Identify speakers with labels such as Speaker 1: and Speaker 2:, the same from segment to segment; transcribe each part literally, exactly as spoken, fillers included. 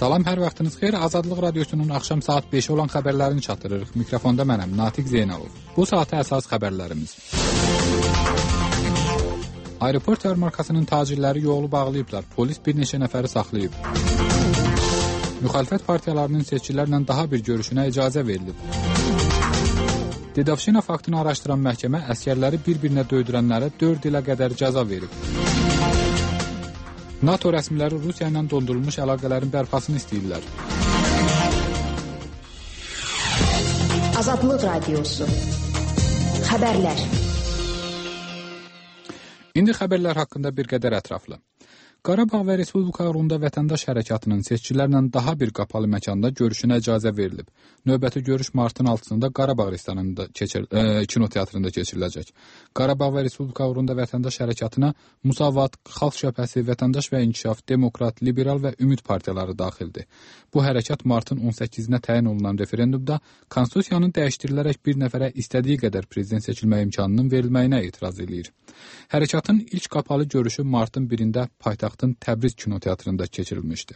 Speaker 1: Salam, hər vaxtınız xeyir. Azadlıq Radiosunun axşam saat beş olan xəbərlərini çatdırırıq. Mikrofonda mənəm, Natiq Zeynalov. Bu saata əsas xəbərlərimiz. Aeroport yarmarkasının tacirləri yolu bağlayıblar. Polis bir neçə nəfəri saxlayıb. Müxalifət partiyalarının seçkilərlə daha bir görüşünə icazə verilib. Dedavşina faktını araşdıran məhkəmə əskərləri bir-birinə döydürənlərə dörd ilə qədər cəza verib. NATO rəsmiləri Rusiya ilə dondurulmuş əlaqələrin bərpasını istəyirlər.
Speaker 2: Azadlıq Radiosu. Xəbərlər.
Speaker 1: İndi xəbərlər haqqında bir qədər ətraflı. Qarabağ və Respublika uğrunda vətəndaş hərəkatının seçkilərlə daha bir qapalı məkanda görüşünə icazə verilib. Növbəti görüş martın altısında Qarabağ restoranında keçir, e, kinoteatrında keçiriləcək. Qarabağ və Respublika uğrunda vətəndaş hərəkatına Musavat, Xalq Cəbhəsi, Vətəndaş və İnkişaf, Demokrat, Liberal və Ümid partiyaları daxildir. Bu hərəkat martın on səkkizinə təyin olunan referendumda konstitusiyanın dəyişdirilərək bir nəfərə istədiyi qədər prezident seçilmə imkanının verilməyinə etiraz edir. Hərəkatın ilk qapalı görüşü martın birində paytaxtın Təbriz kinoteatrında keçirilmişdi.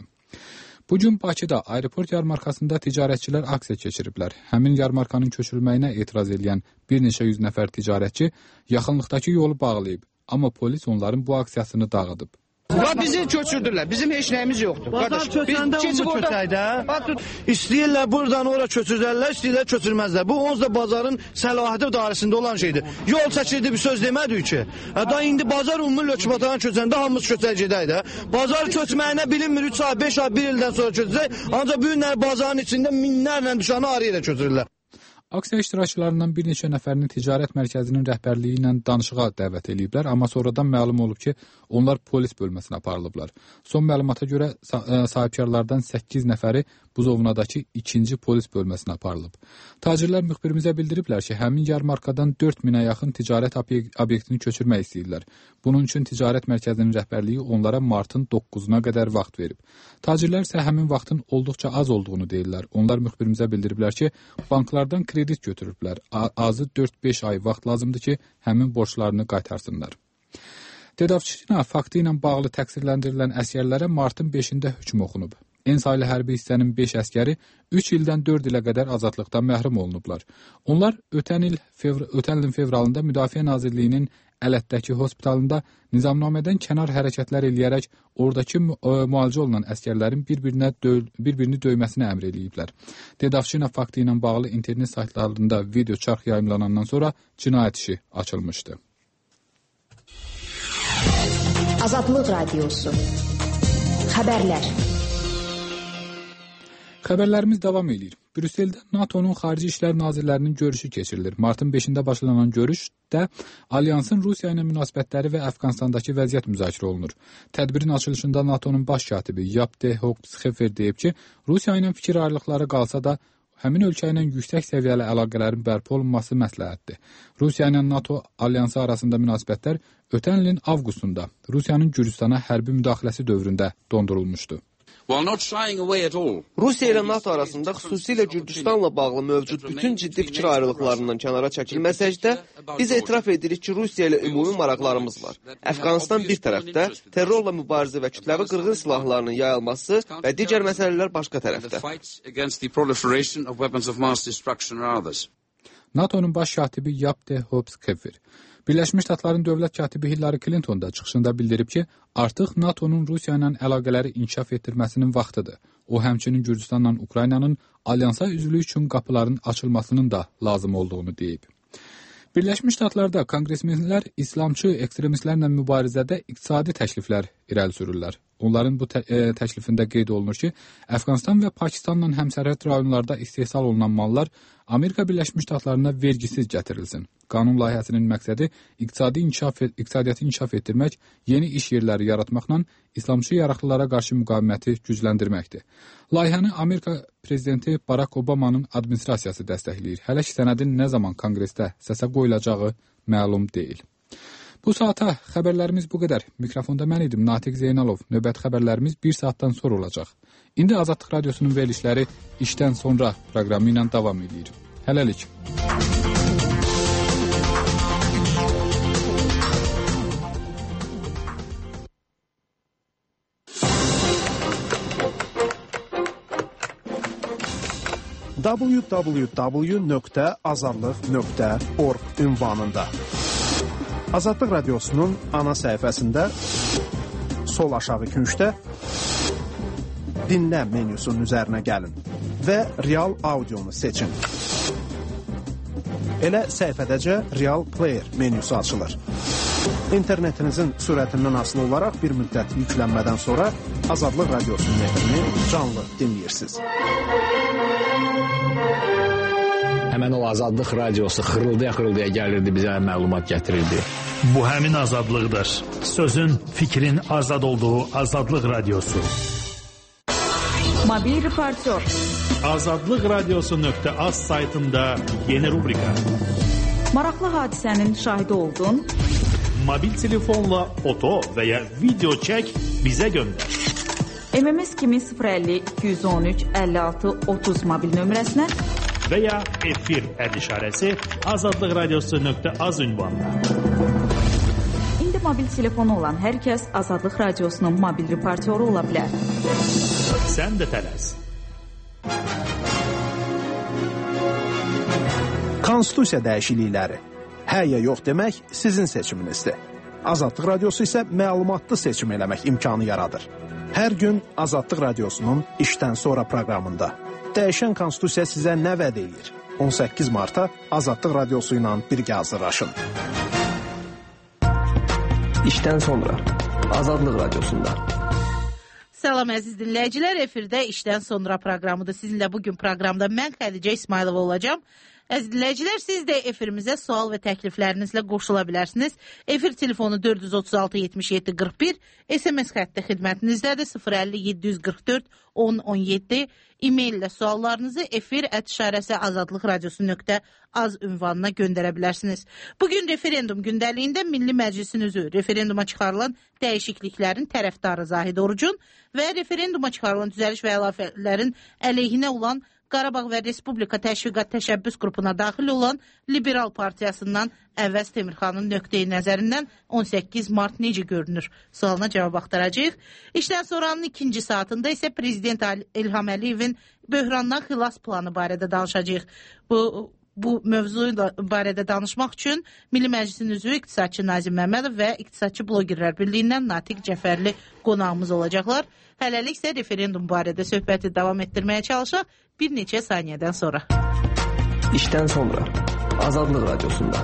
Speaker 1: Bu gün Bakıda aeroport yarmarkasında ticarətçilər aksiya keçiriblər. Həmin yarmarkanın köçürülməyinə etiraz edən bir neçə yüz nəfər ticarətçi yaxınlıqdakı yolu bağlayıb, amma polis onların bu aksiyasını dağıdıb.
Speaker 3: Ya bizi köçürdülər. Bizim heç nəyimiz yoxdur.
Speaker 4: Bazar köçəndə onu köçəydə. İstəyirlər buradan ora köçürərlər, istəyirlər köçürməzlər. Bu onsuz da bazarın səlahiyyəti dairəsində olan şeydir. Yol çəkildi bir söz demədik ki. Da indi bazar ümumi lökbatana köçəndə hamımız köçəcəyik də. Bazar köçməyinə bilinmir üç ay, beş ay, bir ildən sonra köçəcək. Ancaq bu günlər bazarın içində minlərlə düşəni arayla köçürürlər.
Speaker 1: Aksiya iştirakçılarından bir neçə nəfərini ticarət mərkəzinin rəhbərliyi ilə danışığa dəvət ediblər, amma sonradan məlum olub ki, onlar polis bölməsinə aparılıblar. Son məlumata görə sahibkarlardan səkkiz nəfəri Buzovnadakı ikinci polis bölməsinə aparılıb. Tacirlər müxbirimizə bildiriblər ki, həmin yarmarkadan dörd minə yaxın ticarət obyektini köçürmək istəyirlər. Bunun üçün ticarət mərkəzinin rəhbərliyi onlara martın doqquzuna qədər vaxt verib. Tacirlər isə həmin vaxtın olduqca az olduğunu deyirlər. Onlar müxbirimizə bildiriblər ki, banklardan kredit götürüblər. Azı dörd-beş ay vaxt lazımdır ki, həmin borclarını qaytarsınlar. Dedavşina faktı ilə bağlı təqsirləndirilən əsgərlərə martın beşində hökm oxunub. En saylı hərbi hissənin beş əskəri üç ildən dörd ilə qədər azadlıqdan məhrum olunublar. Onlar ötən il fevr ötən ilin fevralında Müdafiə Nazirliyinin Ələtdəki hospitalında nizamnamədən kənar hərəkətlər eləyərək oradakı müalicə olunan əskərlərin bir-birinə döy bir-birini döyməsinə əmr eləyiblər. Dedavşina faktı ilə bağlı internet saytlarında video çarx yayımlanandan sonra cinayət işi açılmışdı.
Speaker 2: Azadlıq Radiosu. Xəbərlər.
Speaker 1: Xəbərlərimiz davam edir. Brüsseldə NATO'nun Xarici İşlər Nazirlərinin görüşü keçirilir. Martın beşində başlanan görüşdə Alyansın Rusiya ilə münasibətləri və Əfqanistandakı vəziyyət müzakirə olunur. Tədbirin açılışında NATO'nun baş katibi Jaap de Hoop Scheffer deyib ki, Rusiya ilə fikir ayrılıqları qalsa da, həmin ölkə ilə yüksək səviyyəli əlaqələrin bərpa olunması məsləhətdir. Rusiya ilə NATO alyansı arasında münasibətlər ötən ilin avqustunda Rusiyanın Gürcüstana hərbi müdaxiləsi dövründə dondurulmuşdu.
Speaker 5: Rusiya ilə NATO arasında xüsusilə Gürcüstanla bağlı mövcud bütün ciddi fikir ayrılıqlarından kənara çəkilməsək də, biz etiraf edirik ki, Rusiya ilə ümumi maraqlarımız var. Əfqanistan bir tərəfdə, terrorla mübarizə və kütləvi qırğın silahlarının yayılması və digər məsələlər başqa tərəfdə.
Speaker 1: NATO'nun baş katibi Jaap de Hoop Scheffer Birləşmiş Ştatların dövlət katibi Hillary Clinton da çıxışında bildirib ki, artıq NATO'nun Rusiya ilə əlaqələri inkişaf etdirməsinin vaxtıdır. O, həmçinin Gürcüstanla Ukraynanın alyansa üzvlüyü üçün qapıların açılmasının da lazım olduğunu deyib. Birləşmiş Ştatlarda konqresmenlər İslamçı ekstremistlərlə mübarizədə iqtisadi təkliflər irəli sürürlər. Onların bu tə e, təklifində qeyd olunur ki, Əfqanistan və Pakistanla həmsərhəd rayonlarda istehsal olunan mallar Amerika Birləşmiş Ştatlarına vergisiz gətirilsin. Qanun layihəsinin məqsədi iqtisadi inkişaf, iqtisadiyyatı inkişaf etdirmək, yeni iş yerləri yaratmaqla İslamçı yaraqlılara qarşı müqaviməti gücləndirməkdir. Layihəni Amerika prezidenti Barack Obama'nın administrasiyası dəstəkləyir. Hələ ki, sənədin nə zaman konqresdə səsə qoyulacağı məlum deyil. Bu saata xəbərlərimiz bu qədər. Mikrofonda mən idim, Natiq Zeynalov. Növbəti xəbərlərimiz bir saatdan sonra olacaq. İndi Azadlıq Radiosunun verilişləri işdən sonra proqramı ilə davam edir. Hələlik.
Speaker 6: w w w nöqtə azadlıq nöqtə org ünvanında. Azadlıq Radiosu'nun ana səhifəsində sol aşağı küncdə dinlə menyusunun üzərinə gəlin və real audionu seçin. Elə səhifədəcə Real Player menyusu açılır. İnternetinizin sürətindən asılı olaraq bir müddət yüklənmədən sonra Azadlıq Radiosu'nun efrini canlı dinləyirsiniz.
Speaker 7: Həmən o Azadlıq Radiosu xırıldaya-xırıldaya gəlirdi, bizə məlumat gətirirdi.
Speaker 8: Bu həmin azadlıqdır. Sözün, fikrin azad olduğu Azadlıq Radiosu.
Speaker 9: Mobil reportör.
Speaker 8: azadlıq radiosu nöqtə az saytında yeni rubrika.
Speaker 9: Maraqlı hadisənin şahidi oldun.
Speaker 8: Mobil telefonla foto və ya video çək, bizə göndər.
Speaker 9: M M S kimi sıfır əlli iki yüz on üç əlli altı otuz mobil nömrəsinə
Speaker 8: və ya efir əd işarəsi azadlıq radiosu nöqtə az ünvanına.
Speaker 9: İndi mobil telefonu olan hər kəs Azadlıq Radiosunun mobil reportörü ola bilər.
Speaker 8: Sən də tələs.
Speaker 6: Konstitusiya dəyişiklikləri. Hə ya yox demək sizin seçiminizdir. Azadlıq Radiosu isə məlumatlı seçim eləmək imkanı yaradır. Hər gün Azadlıq Radiosunun işdən sonra proqramında. Dəyişən Konstitusiya sizə nə vəd edir? on səkkiz marta Azadlıq Radiosu ilə birgə hazırlaşın.
Speaker 5: İşdən sonra Azadlıq Radiosunda.
Speaker 10: Salam əziz dinləyicilər, efirdə işdən sonra proqramıdır. Sizinlə bugün proqramda mən Xədicə İsmailova olacağım. Əziz dinləyicilər, siz də efirimizə sual və təkliflərinizlə qoşula bilərsiniz. Efir telefonu dörd yüz otuz altı yetmiş yeddi qırx bir, S M S xətti xidmətinizdədir sıfır əlli yeddi yüz qırx dörd on on yeddi. E-mail ilə suallarınızı efir əd işarəsi azadlıq radiosu nöqtə az ünvanına göndərə bilərsiniz. Bugün referendum gündəliyində Milli Məclisin üzvü referenduma çıxarılan dəyişikliklərin tərəfdarı Zahid Orucun və referenduma çıxarılan düzəliş və əlavələrin əleyhinə olan Qarabağ və Respublika Təşviqat Təşəbbüs qrupuna daxil olan Liberal Partiyasından Əvəz Temirxanın nöqteyi nəzərindən on səkkiz mart necə görünür? Sualına cavab axtaracağıq. İşdən sonranın ikinci saatında isə Prezident İlham Əliyevin böhrandan xilas planı barədə danışacağıq. Bu Bu mövzu barədə danışmaq üçün Milli Məclisin üzvü İqtisadçı Nazim Məmmədov və İqtisadçı Blogerlər Birliyindən Natiq Cəfərli qonağımız olacaqlar. Hələlik isə referendum barədə söhbəti davam etdirməyə çalışaq bir neçə saniyədən sonra.
Speaker 5: İşdən sonra Azadlıq Radiosunda.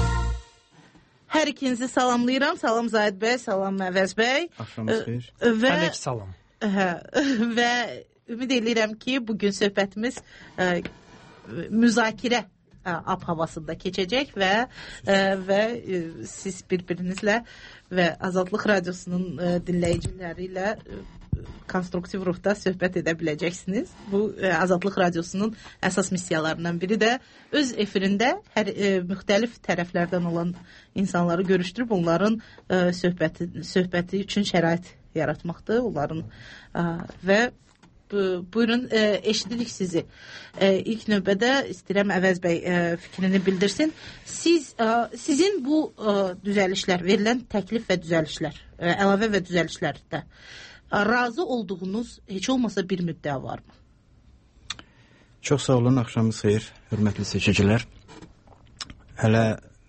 Speaker 10: Hər ikinizi salamlayıram. Salam Zahid bəy, salam Əvəz bəy.
Speaker 6: Axşamınız xeyir.
Speaker 10: Və
Speaker 11: Əleyk salam.
Speaker 10: Hə, və ümid edirəm ki, bugün söhbətimiz ə, müzakirə ab havasında keçəcək və ə, və ə, siz bir-birinizlə və Azadlıq Radiosunun ə, dinləyiciləri ilə ə, konstruktiv ruhda söhbət edə biləcəksiniz. Bu ə, Azadlıq Radiosunun əsas missiyalarından biri də öz efirində hər ə, müxtəlif tərəflərdən olan insanları görüşdürüb onların ə, söhbəti söhbəti üçün şərait yaratmaqdır. Onların ə, və buyurun, e, eşidirik sizi. E, ilk növbədə istəyirəm Əvəz bəy e, fikrini bildirsin. Siz e, sizin bu e, düzəlişlər, verilən təklif və düzəlişlər, e, əlavə və düzəlişlərdə e, razı olduğunuz heç olmasa bir müddəa varmı?
Speaker 12: Çox sağ olun, axşamınız xeyir, hörmətli seçicilər. Hələ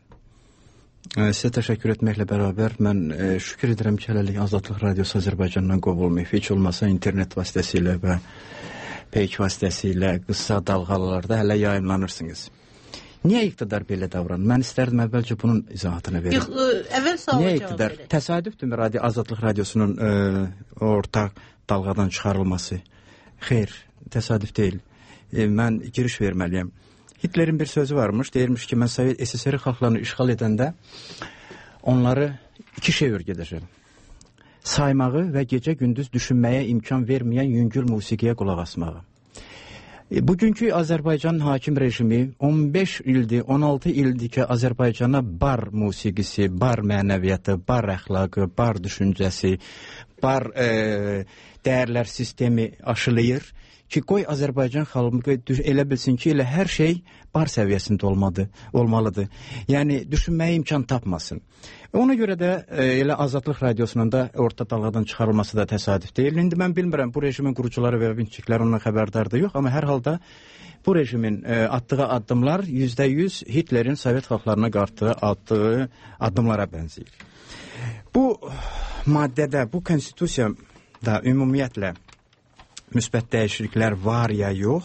Speaker 12: e, sizə təşəkkür etməklə bərabər mən e, şükür edirəm ki, hələlik Azadlıq Radiosu Azərbaycandan qovulmayıb. Heç olmasa internet vasitəsilə və peyk vasitəsilə qısa dalğalarda hələ yayımlanırsınız. Niyə iqtidar belə davranır? Mən istərdim əvvəlcə bunun izahatını verim.
Speaker 10: Yox, əvvəl suala
Speaker 12: Niyə
Speaker 10: cavab
Speaker 12: iqtidar?
Speaker 10: verir.
Speaker 12: Təsadüfdür radio, Azadlıq Radiosunun e, ortaq dalğadan çıxarılması. Xeyr, təsadüf deyil. E, mən giriş verməliyəm. Hitlerin bir sözü varmış, deyirmiş ki, mən Sovet S S R xalqlarını işğal edəndə onları iki şey öyrədəcəm. Saymağı və gecə-gündüz düşünməyə imkan verməyən yüngül musiqiyə qulaq asmağı. E, bugünkü Azərbaycan hakim rejimi on beş ildir, on altı ildir ki, Azərbaycana bar musiqisi, bar mənəviyyatı, bar əxlaqı, bar düşüncəsi, bar e, dəyərlər sistemi aşılayır ki, qoy Azərbaycan xalqı elə bilsin ki, elə hər şey bar səviyyəsində olmadı, olmalıdır. Yəni, düşünməyə imkan tapmasın. Ona görə də e, elə Azadlıq Radiosunun da orta dalğadan çıxarılması da təsadüf deyil. İndi mən bilmirəm, bu rejimin qurucuları və vinçikləri ondan xəbərdardır yox, amma hər halda bu rejimin e, atdığı addımlar yüzdə yüz Hitlerin Sovet xalqlarına qarşı atdığı addımlara bənzəyir. Bu maddədə, bu konstitusiyada ümumiyyətlə müsbət dəyişikliklər var ya yox?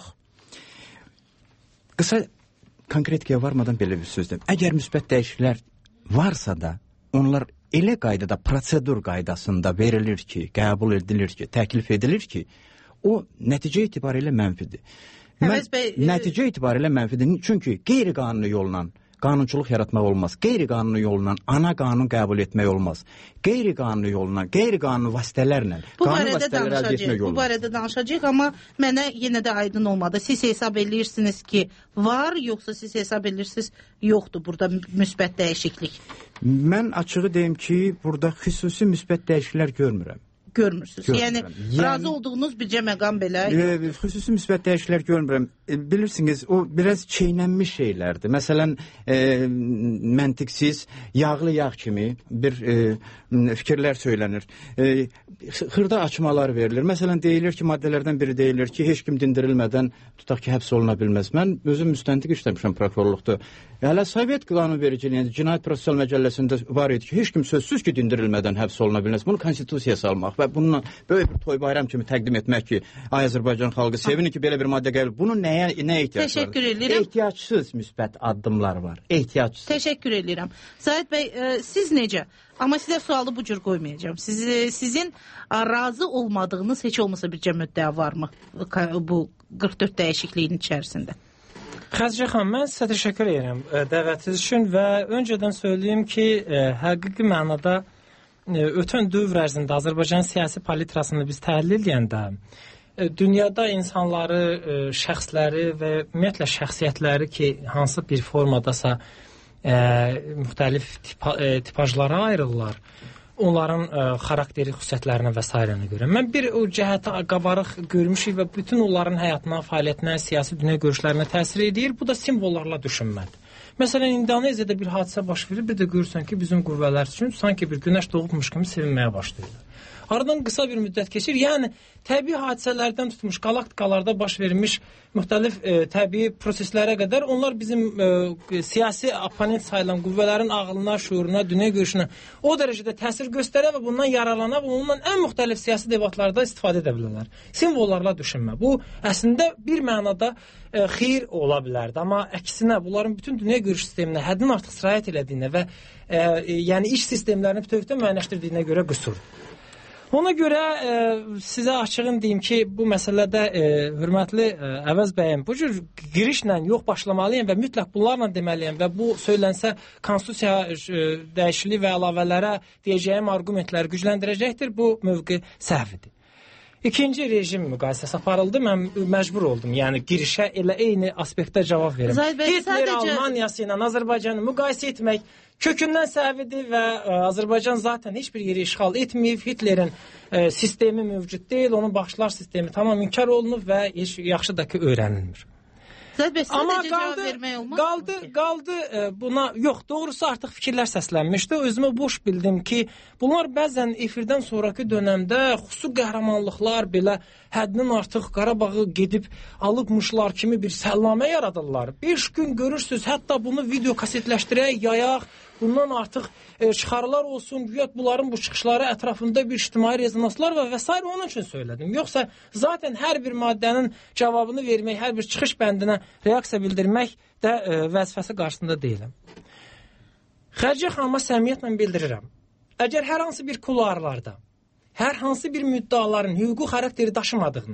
Speaker 12: Qısa konkretikaya varmadan belə bir sözdür. Əgər müsbət dəyişikliklər varsa da, onlar elə qaydada, prosedur qaydasında verilir ki, qəbul edilir ki, təklif edilir ki, o nəticə itibarilə mənfidir. Mən, nəticə itibarilə mənfidir. Çünki qeyri-qanuni yolla qanunçuluq yaratmaq olmaz. Qeyri-qanuni yolla ana qanun qəbul etmək olmaz. Qeyri-qanuni yolla, qeyri-qanuni vasitələrlə qanun vasitələri əldə etmək olmaz.
Speaker 10: Bu barədə danışacağıq, amma mənə yenə də aydın olmadı. Siz hesab edirsiniz ki, var, yoxsa siz hesab edirsiniz, yoxdur burada müsbət dəyişiklik?
Speaker 12: Mən açığı deyim ki, burada xüsusi müsbət dəyişikliklər görmürəm.
Speaker 10: Görmürsünüz. Yəni, yəni razı olduğunuz bircə məqam belə.
Speaker 12: E, xüsusi müsbət dəyişikliklər görmürəm. E, bilirsiniz, o biraz çeynənmiş şeylərdir. Məsələn, e, məntiqsiz, yağlı yağ kimi bir e, fikirlər söylənir. E, xırda açmalar verilir. Məsələn, deyilir ki, maddələrdən biri deyilir ki, heç kim dindirilmədən tutaq ki, həbs oluna bilməz. Mən özüm müstəntiq işləmişəm prokurorluqda. Hələ Sovet qanunvericiliyində, Cinayət Prosessual Məcəlləsində var idi ki, heç kim sözsüz ki, dindirilmədən həbs oluna bilməz. Bunu konstitusiyaya salmaq və bununla böyük bir toy bayram kimi təqdim etmək ki, ay Azərbaycan xalqı sevinin ki, belə bir maddə qəbul. Bunun nəyə, nə ehtiyac var?
Speaker 10: Təşəkkür edirəm.
Speaker 12: Ehtiyacsız müsbət addımlar var. Ehtiyacsız.
Speaker 10: Təşəkkür edirəm. Zahid bəy, e, siz necə? Amma sizə sualı bu cür qoymayacağım. Siz, sizin razı olmadığınız heç olmasa bircə müddəa varmı bu qırx dörd dəyişikliyin içərisində?
Speaker 11: Xədicə xanım, mən sizə təşəkkür edirəm dəvətiniz üçün və öncədən söyləyim ki, ə, həqiqi mənada ə, ötən dövr ərzində Azərbaycan siyasi palitrasını biz təhlil edəndə ə, dünyada insanları, ə, şəxsləri və ümumiyyətlə şəxsiyyətləri ki, hansı bir formadasa ə, müxtəlif tipa, ə, tipajlara ayrılırlar. Onların ə, xarakteri xüsusiyyətlərinə və s. görə. Mən bir o cəhəti qabarıq görmüşük və bütün onların həyatına, fəaliyyətinə, siyasi dünya görüşlərinə təsir edir. Bu da simvollarla düşünmədir. Məsələn, İndoneziyada bir hadisə baş verir, bir də görürsən ki, bizim qüvvələr üçün sanki bir günəş doğubmuş kimi sevinməyə başlayırlar. Aradan qısa bir müddət keçir. Yəni, təbii hadisələrdən tutmuş, galaktikalarda baş verilmiş müxtəlif e, təbii proseslərə qədər onlar bizim e, siyasi oponent sayılan qüvvələrin ağlına, şuuruna, dünya görüşünə o dərəcədə təsir göstərə və bundan yararlana və ondan ən müxtəlif siyasi debatlarda istifadə edə bilərlər. Simvollarla düşünmə. Bu, əslində bir mənada e, xeyir ola bilərdi. Amma əksinə, bunların bütün dünya görüş sisteminə həddin artıq sirayət elədiyinə və e, e, yəni iş sistemlərini bütövlükdə müəyyənləşdirdiyinə görə qüsurdur. Ona görə e, sizə açığın deyim ki, bu məsələdə e, hörmətli e, Əvəz bəyim, bu cür girişlə yox başlamalıyım və mütləq bunlarla deməliyim və bu söylənsə konstitusiya e, dəyişikliyi və əlavələrə deyəcəyim argumentləri gücləndirəcəkdir. Bu mövqe səhvidir. İkinci rejim müqayisəsi aparıldı. Mən məcbur oldum. Yəni girişə elə eyni aspektdə cavab verim. Hitler sadəcə... Almaniyası ilə Azərbaycanı müqayisə etmək kökündən səhvidir və ə, Azərbaycan zaten heç bir yeri işğal etməyib. Hitlerin ə, sistemi mövcud deyil. Onun baxışlar sistemi tamam inkar olunub və heç yaxşı da ki öyrənilmir. Amma qaldı, qaldı, qaldı buna, yox, doğrusu artıq fikirlər səslənmişdi. Özümə boş bildim ki, bunlar bəzən efirdən sonraki dönəmdə xüsusi qəhrəmanlıqlar belə həddinin artıq Qarabağı gedib alıbmışlar kimi bir səllamə yaradırlar. Beş gün görürsünüz, hətta bunu video kasetləşdirək, yayaq, bundan artıq e, çıxarılar olsun, güya bunların bu çıxışları ətrafında bir ictimai rezonanslar var və s. onun üçün söylədim. Yoxsa zaten hər bir maddənin cavabını vermək, hər bir çıxış bəndinə reaksiya bildirmək də e, vəzifəsi qarşısında deyiləm. Xədicə xanıma səmiyyətlə bildirirəm. Əgər hər hansı bir kularlarda, hər hansı bir müddaların hüquqi xarakteri daşımadığını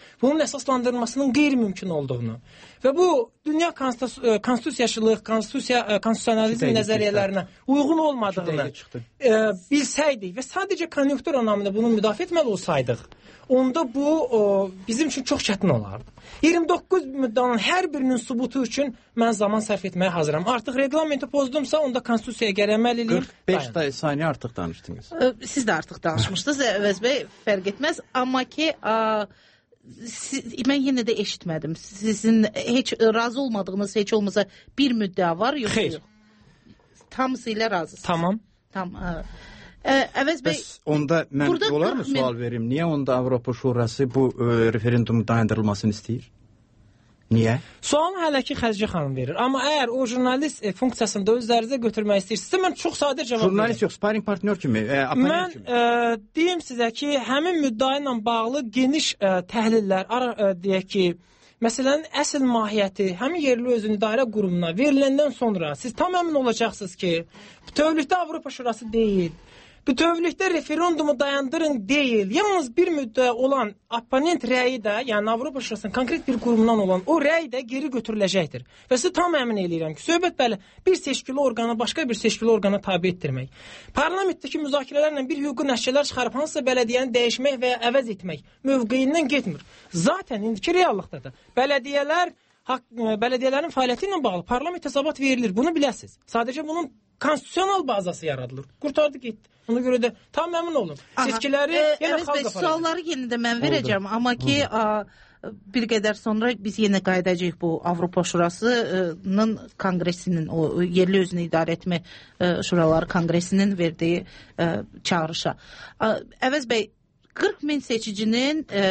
Speaker 11: bunun əsaslandırılmasının qeyri-mümkün olduğunu və bu dünya konstitusiyaçılıq, konstitusiya, konstitusionalizm nəzəriyyələrinə uyğun olmadığını e, bilsəydik və sadəcə konjunktur anlamında bunu müdafiə etməli olsaydıq, onda bu o, bizim üçün çox çətin olardı. iyirmi doqquz müddanın hər birinin sübutu üçün mən zaman sərf etməyə hazıram. Artıq reglamenti pozdumsa, onda konstitusiyaya gələ əməl eləyir.
Speaker 12: qırx beş saniyə artıq danışdınız.
Speaker 10: Siz də artıq danışmışdınız, Əvəz bəy, fərq etməz. Amma ki, a, siz, mən yenə də eşitmədim. Sizin heç razı olmadığınız, heç olmasa bir müddəa var, yoxsa yox? Hamısı ilə razısınız.
Speaker 11: Tamam.
Speaker 10: Tamam. Əvəz bəy,
Speaker 12: bəs onda mən olar mı sual verim? Niyə onda Avropa Şurası bu e, referendumun dayandırılmasını istəyir? Niyə?
Speaker 11: Sualını hələ ki Xədicə xanım verir. Amma əgər o jurnalist e, funksiyasını da özlərinizə götürmək istəyirsinizsə, mən çox sadə cavab verirəm.
Speaker 12: Jurnalist yox, sparring partnyor kimi, e,
Speaker 11: mən kimi. E, deyim sizə ki, həmin müddəa ilə bağlı geniş e, təhlillər, ara, e, deyək ki, məsələnin əsl mahiyyəti həmin yerli özünü idarə qurumuna veriləndən sonra siz tam əmin olacaqsınız ki, bütövlükdə Avropa Şurası deyil, bütövlükdə referendumu dayandırın deyil, yalnız bir müddəa olan opponent rəyi də, yəni Avropa Şurasının konkret bir qurumundan olan o rəy də geri götürüləcəkdir. Və sizi tam əmin eləyirəm ki, söhbət bəli, bir seçkili orqanı başqa bir seçkili orqana tabi etdirmək. Parlamentdəki müzakirələrlə bir hüquqi nəticələr çıxarıb hansısa bələdiyyəni dəyişmək və ya əvəz etmək mövqeyindən getmir. Zaten indiki reallıqda da bələdiyyələr, haqq, bələdiyyələrin fəaliyyəti ilə bağlı parlament hesabat verilir. Bunu biləsiniz. Sadəcə bunun konstitusional bazası yaradılır. Qurtardı getdi. Ona görə də tam məmnun olun. Seçkiləri
Speaker 10: e,
Speaker 11: yenə
Speaker 10: evet,
Speaker 11: xalq aparacaq.
Speaker 10: Sualları yenə də mən verəcəm, amma ki a, bir qədər sonra biz yenə qayıdacağıq bu Avropa Şurasının konqresinin, o yerli özünü idarə etmə şuraları konqresinin verdiyi ə, çağrışa. A, Əvəz bəy, qırx min seçicinin ə,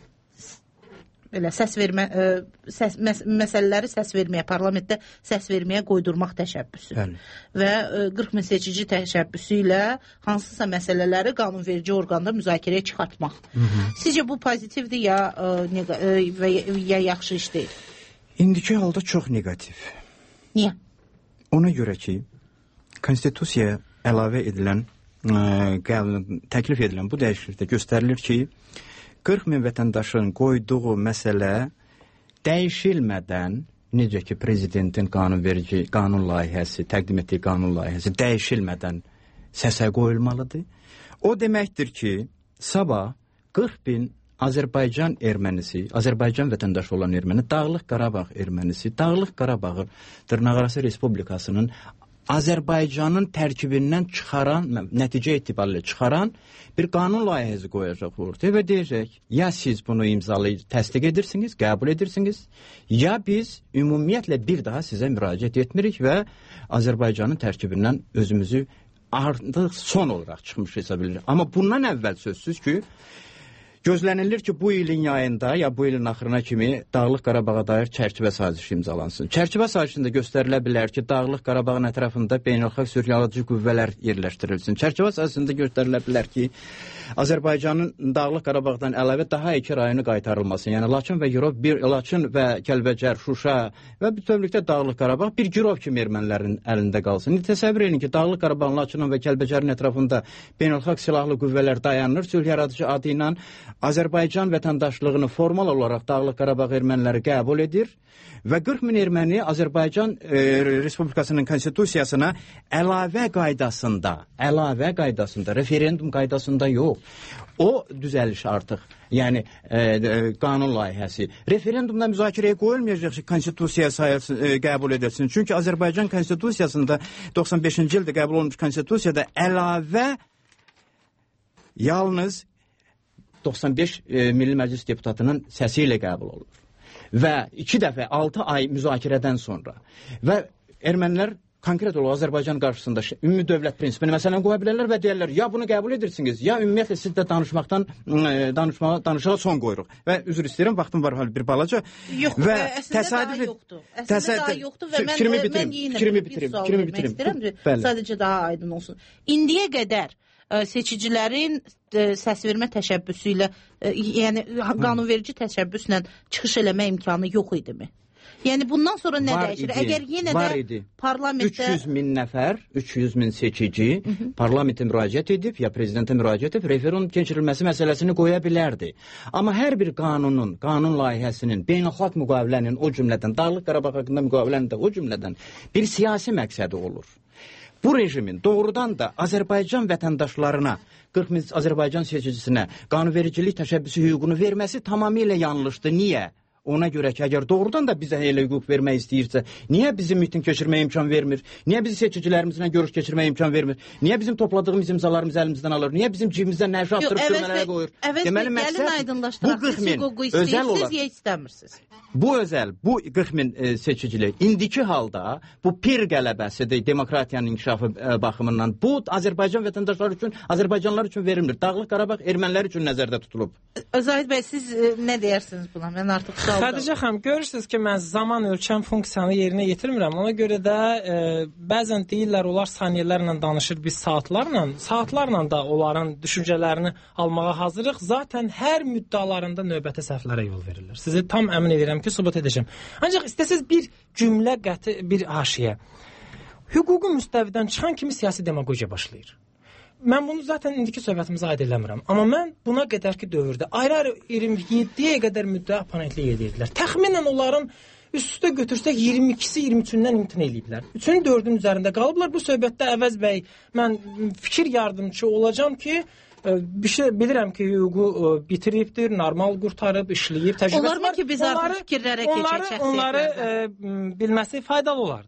Speaker 10: elə səs vermə ə, səs, məs məsələləri səs verməyə, parlamentdə səs verməyə qoydurmaq təşəbbüsü. Bəli. Və ə, qırx min seçici təşəbbüsü ilə hansısa məsələləri qanunverici orqanda müzakirəyə çıxartmaq. Hı -hı. Sizcə bu pozitivdir ya ə, ə, və ya yaxşı iş deyil?
Speaker 12: İndiki halda çox neqativ.
Speaker 10: Niyə?
Speaker 12: Ona görə ki, konstitusiyaya əlavə edilən, ə, təklif edilən bu dəyişiklikdə göstərilir ki, qırx min vətəndaşın qoyduğu məsələ dəyişilmədən, necə ki prezidentin qanunverici qanun layihəsi, təqdim etdiyi qanun layihəsi dəyişilmədən səsə qoyulmalıdır. O deməkdir ki, sabah qırx bin Azərbaycan ermənisi, Azərbaycan vətəndaşı olan erməni, Dağlıq Qarabağ ermənisi, Dağlıq Qarabağı Dırnaqarası Respublikasının Azərbaycanın tərkibindən çıxaran, nəticə etibarilə çıxaran bir qanun layihəsi qoyacaq ortaya və deyəcək, ya siz bunu imzalayıb təsdiq edirsiniz, qəbul edirsiniz, ya biz ümumiyyətlə bir daha sizə müraciət etmirik və Azərbaycanın tərkibindən özümüzü artıq son olaraq çıxmış hesab edirik. Amma bundan əvvəl sözsüz ki, gözlənilir ki, bu ilin yayında ya bu ilin axırına kimi Dağlıq Qarabağa dair çərçivə sazişi imzalansın. Çərçivə sazişində göstərilə bilər ki, Dağlıq Qarabağın ətrafında beynəlxalq sülhyanladıcı qüvvələr yerləşdirilsin. Çərçivə sazişində göstərilə bilər ki, Azərbaycanın Dağlıq Qarabağdan əlavə daha iki rayonu qaytarılmasın. Yəni Laçın və Girov, bir Laçın və Kəlbəcər, Şuşa və bütövlükdə Dağlıq Qarabağ bir Girov kimi ermənilərin əlində qalsın. Təsəvvür edin ki, Dağlıq Qarabağın, Laçının və Kəlbəcərin ətrafında beynəlxalq silahlı qüvvələr dayanır, sülhyaradıcı adı ilə Azərbaycan vətəndaşlığını formal olaraq Dağlıq Qarabağ erməniləri qəbul edir və qırx min erməni Azərbaycan e, Respublikasının konstitusiyasına əlavə qaydasında, əlavə qaydasında, referendum qaydasında yox. O düzəliş artıq, yəni e, e, qanun layihəsi. Referendumda müzakirəyə qoyulmayacaq ki, konstitusiya sayılsın, e, qəbul edilsin. Çünki Azərbaycan konstitusiyasında doxsan beşinci ildə qəbul olmuş konstitusiyada əlavə yalnız doxsan beş e, Milli Məclis deputatının səsi ilə qəbul olur. Və iki dəfə altı ay müzakirədən sonra və ermənilər konkret olaraq Azərbaycan qarşısında ümumi dövlət prinsipini məsələn qoya bilərlər və deyərlər, ya bunu qəbul edirsiniz, ya ümumiyyətlə siz də danışmaqdan danışmağa, danışağa son qoyuruq. Və üzr istəyirəm, vaxtım var hal bir balaca.
Speaker 10: Yox, və əslində təsadüf, daha yoxdur. Əslində təsad... daha yoxdur və mən, mən yenə
Speaker 12: fikrimi
Speaker 10: bir
Speaker 12: bitirim,
Speaker 10: sual
Speaker 12: fikrimi
Speaker 10: vermək
Speaker 12: bitirim.
Speaker 10: istəyirəm, sadəcə daha aydın olsun. İndiyə qədər seçicilərin səs vermə təşəbbüsü ilə, yəni qanunverici təşəbbüslə çıxış eləmə imkanı yox idimi? Yəni bundan sonra nə
Speaker 12: var
Speaker 10: dəyişir?
Speaker 12: Idi,
Speaker 10: Əgər yenə də
Speaker 12: idi.
Speaker 10: parlamentdə
Speaker 12: üç yüz min nəfər, üç yüz min seçici Hı -hı. parlamentə müraciət edib ya prezidentə müraciət edib referendum keçirilməsi məsələsini qoya bilərdi. Amma hər bir qanunun, qanun layihəsinin, beynəlxalq müqavilənin, o cümlədən Dağlıq Qarabağ haqqında müqavilənin də o cümlədən bir siyasi məqsədi olur. Bu rejimin doğrudan da Azərbaycan vətəndaşlarına, qırx min Azərbaycan seçicisinə qanunvericilik təşəbbüsü hüququnu verməsi tamamilə yanlışdır. Niyə? Ona görə ki, əgər doğrudan da bizə elə hüquq vermək istəyirsə, niyə bizim miting keçirməyə imkan vermir? Niyə bizi seçicilərimizlə görüş keçirməyə imkan vermir? Niyə bizim topladığımız imzalarımızı əlimizdən alır? Niyə bizim cibimizdən nəşə atdırıb türmələrə qoyur?
Speaker 10: Deməli, məqsəd bu qırx min özəl olar. Ya istəmirsiniz?
Speaker 12: Bu özəl, bu qırx min e, seçicilik indiki halda bu pir qələbəsidir demokratiyanın inkişafı e, baxımından. Bu Azərbaycan vətəndaşları üçün, Azərbaycanlılar üçün verilmir. Dağlıq Qarabağ ermənilər üçün nəzərdə tutulub.
Speaker 10: Zahid bəy, siz e, nə deyərsiniz buna? Mən artıq
Speaker 11: Xədicə xanım, görürsünüz ki, mən zaman ölçən funksiyanı yerinə yetirmirəm. Ona görə də e, bəzən deyirlər, onlar saniyələrlə danışır, biz saatlarla, saatlarla da onların düşüncələrini almağa hazırıq. Zaten hər müddalarında növbəti səhvlərə yol verirlər. Sizi tam əmin edirəm ki, sübut edəcəm. Ancaq istəsiz bir cümlə qəti, bir haşiyə. Hüququ müstəvidən çıxan kimi siyasi demagogiya başlayır. Mən bunu zaten indiki söhbətimizə aid eləmirəm. Amma mən buna qədər ki dövrdə ayrı-ayrı iyirmi yeddiyə qədər müddəa oponentlik edirlər. Təxminən onların üst-üstə götürsək iyirmi ikisi iyirmi üçündən imtina eləyiblər. üçün dördün üzərində qalıblar. Bu söhbətdə Əvəz bəy, mən fikir yardımçı olacağam ki, bir şey bilirəm ki, hüququ bitiribdir, normal qurtarıb, işləyib, təcrübəsi var.
Speaker 10: Olarmı ki, biz artıq fikirlərə keçək şəxsiyyətlərdə?
Speaker 11: Onları, onları e, bilməsi faydalı olardı.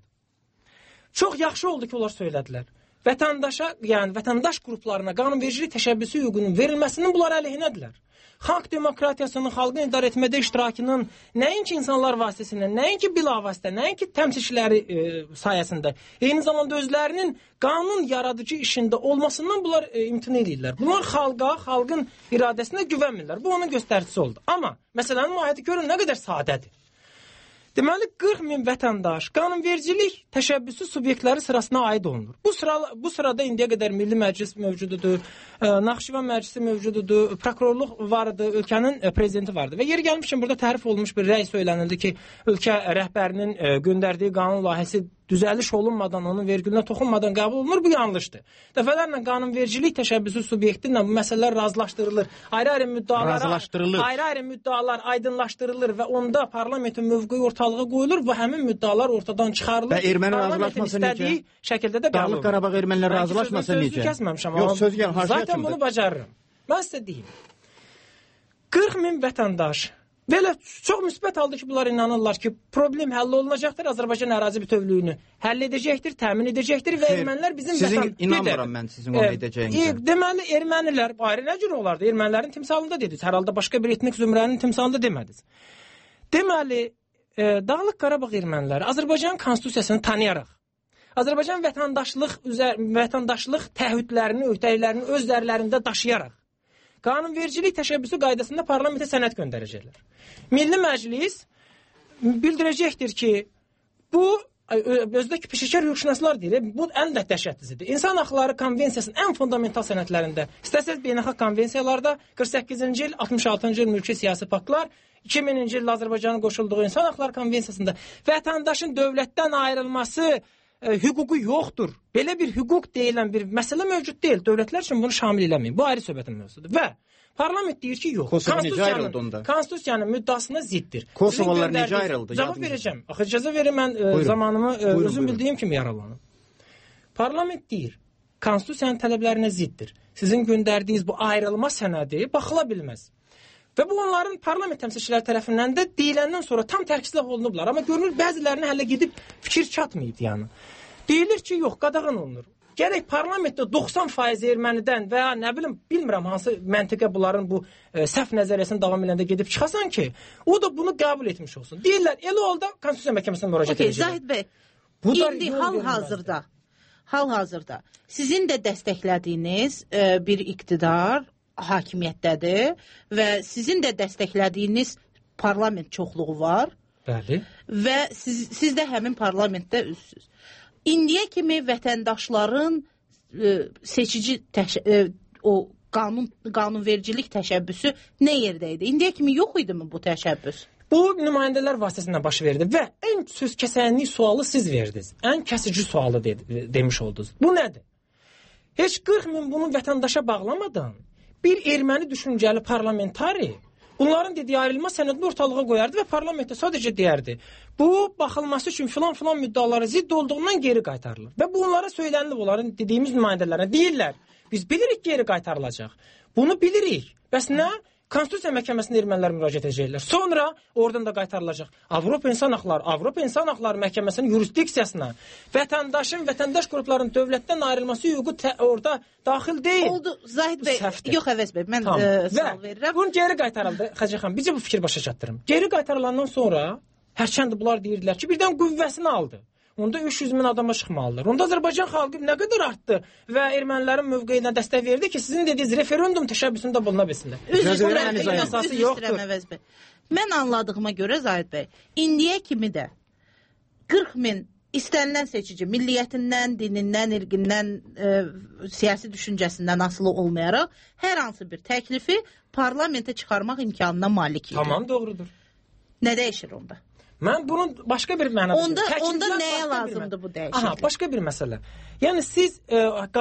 Speaker 11: Çox yaxşı oldu ki, onlar söylədilər. Vətəndaşa, yəni vətəndaş qruplarına qanunvericilik təşəbbüsü hüququnun verilməsinin bunlar əleyhinədirlər. Xalq demokratiyasının, xalqın idarə etmədə iştirakının nəinki insanlar vasitəsilə, nəinki bilavasitə, nəinki təmsilçiləri e, sayəsində, eyni zamanda özlərinin qanun yaradıcı işində olmasından bunlar e, imtina edirlər. Bunlar xalqa, xalqın iradəsinə güvənmirlər. Bu onun göstəricisi oldu. Amma məsələnin mahiyyəti görün nə qədər sadədir. Deməli, qırx min vətəndaş qanunvericilik təşəbbüsü subyektləri sırasına aid olunur. Bu, sıra, bu sırada indiyə qədər Milli Məclis mövcududur, e, Naxçıvan Məclisi mövcududur, prokurorluq vardı, ölkənin e, prezidenti vardı. Və yeri gəlmişkən burada tərif olunmuş bir rəy söylənildi ki, ölkə rəhbərinin e, göndərdiyi qanun layihəsi düzəliş olunmadan, onun vergülünə toxunmadan qəbul olunur, bu yanlışdır. Dəfələrlə qanunvericilik təşəbbüsü subyekti ilə bu məsələlər razılaşdırılır. Ayrı-ayrı müddalar, ayrı-ayrı müddalar aydınlaşdırılır və onda parlamentin mövqeyi ortalığa qoyulur və həmin müddalar ortadan çıxarılır.
Speaker 12: Və erməni razılaşması necə?
Speaker 11: Şəkildə də qəbul olunur.
Speaker 12: Dağlıq Qarabağ ermənilər razılaşması necə?
Speaker 11: Sözü kəsməmişəm.
Speaker 12: Yox, söz gəl, haşiyə
Speaker 11: zaten
Speaker 12: kimdir?
Speaker 11: bunu bacarıram. Mən sizə deyim. qırx min vətəndaş belə çox müsbət halda ki, bunlar inanırlar ki, problem həll olunacaqdır, Azərbaycan ərazi bütövlüyünü həll edəcəkdir, təmin edəcəkdir və ermənilər bizim
Speaker 12: sizin
Speaker 11: vətən...
Speaker 12: inanmıram mən sizin onu edəcəyinizə.
Speaker 11: E, deməli, ermənilər, ayrı nə cür olardı? Ermənilərin timsalında dediniz, hər halda başqa bir etnik zümrənin timsalında demədiniz. Deməli, e, Dağlıq Qarabağ erməniləri Azərbaycan konstitusiyasını tanıyaraq, Azərbaycan vətəndaşlıq, üzər, vətəndaşlıq təahhüdlərini, öhdəliklərini özlərlərində daşıyaraq, qanunvericilik təşəbbüsü qaydasında parlamentə sənəd göndərəcəklər. Milli Məclis bildirəcəkdir ki, bu özdəki peşəkar hüquqşünaslar deyir, bu ən də dəhşətlisidir. İnsan Haqları Konvensiyasının ən fundamental sənədlərində, istəsəz beynəlxalq konvensiyalarda qırx səkkizinci il, altmış altıncı il mülki siyasi paktlar, iki minci il Azərbaycanın qoşulduğu İnsan Haqları Konvensiyasında vətəndaşın dövlətdən ayrılması e, hüququ yoxdur. Belə bir hüquq deyilən bir məsələ mövcud deyil. Dövlətlər üçün bunu şamil eləməyin. Bu ayrı söhbətin mövzusudur. Və parlament deyir ki, yox. Konstitusiyanın, konstitusiyanın müddəasına ziddir.
Speaker 12: Kosovalılar necə ayrıldı?
Speaker 11: Cavab verəcəm. Axı icazə verin, mən e, zamanımı e, buyurun, özüm buyurun. Bildiyim kimi yaralanım. Parlament deyir, konstitusiyanın tələblərinə ziddir. Sizin göndərdiyiniz bu ayrılma sənədi baxıla bilməz. Və bu onların parlament təmsilçiləri tərəfindən də deyiləndən sonra tam tərkislə olunublar. Amma görünür, bəzilərinə hələ gedib fikir çatmayıb yəni. Deyilir ki, yox, qadağan olunur. Gərək parlamentdə doxsan faiz ermənidən və ya nə bilim, bilmirəm hansı məntiqə bunların bu e, səhv nəzəriyyəsini davam edəndə gedib çıxasan ki, o da bunu qəbul etmiş olsun. Deyirlər, elə olda Konstitusiya Məhkəməsinə müraciət
Speaker 10: okay,
Speaker 11: edəcək.
Speaker 10: Zahid bəy, indi hal-hazırda, hal-hazırda sizin də dəstəklədiyiniz e, bir iqtidar hakimiyyətdədir və sizin də dəstəklədiyiniz parlament çoxluğu var.
Speaker 11: Bəli.
Speaker 10: Və siz, siz də həmin parlamentdə üzsüz. İndiyə kimi vətəndaşların e, seçici təş e, o qanun qanunvericilik təşəbbüsü nə yerdə idi? İndiyə kimi yox idi mi bu təşəbbüs?
Speaker 11: Bu nümayəndələr vasitəsilə baş verdi və ən söz kəsənlik sualı siz verdiniz. Ən kəsici sualı de demiş oldunuz. Bu nədir? Heç qırx min bunu vətəndaşa bağlamadan bir erməni düşüncəli parlamentari bunların dediyi ayrılma sənədini ortalığa qoyardı və parlamentdə sadəcə deyərdi. Bu, baxılması üçün filan-filan müddəalara zidd olduğundan geri qaytarılır. Və bunlara söylənilib onların dediyimiz nümayəndələrə deyirlər. Biz bilirik geri qaytarılacaq. Bunu bilirik. Bəs nə? Konstitusiya Məhkəməsinə ermənilər müraciət edəcəklər. Sonra oradan da qaytarılacaq. Avropa İnsan Haqları, Avropa İnsan Haqları Məhkəməsinin yurisdiksiyasına vətəndaşın, vətəndaş qruplarının dövlətdən ayrılması hüququ orada daxil deyil.
Speaker 10: Oldu Zahid bəy. Yox Əvəz bəy, mən
Speaker 11: tamam.
Speaker 10: e, sual verirəm.
Speaker 11: Bunun geri qaytarıldı. Xəcə xanım, bizə bu fikir başa çatdırım. Geri qaytarılandan sonra hərçənd bunlar deyirdilər ki, birdən qüvvəsini aldı. Onda üç yüz min adama çıxmalıdır. Onda Azərbaycan xalqı nə qədər artdı və ermənilərin mövqeyinə dəstək verdi ki, sizin dediyiniz referendum təşəbbüsündə buluna bilsinlər.
Speaker 10: Üzr istəyirəm Əvəz bəy. Mən anladığıma görə Zahid bəy, indiyə kimi də qırx min istənilən seçici milliyyətindən, dinindən, irqindən, e, siyasi düşüncəsindən asılı olmayaraq hər hansı bir təklifi parlamentə çıxarmaq imkanına malik idi.
Speaker 11: Tamam, doğrudur.
Speaker 10: Nə dəyişir onda?
Speaker 11: Mən bunun başqa bir mənada...
Speaker 10: Onda, onda nəyə lazımdır bu dəyişiklik?
Speaker 11: Aha, başqa bir məsələ. Yəni siz e,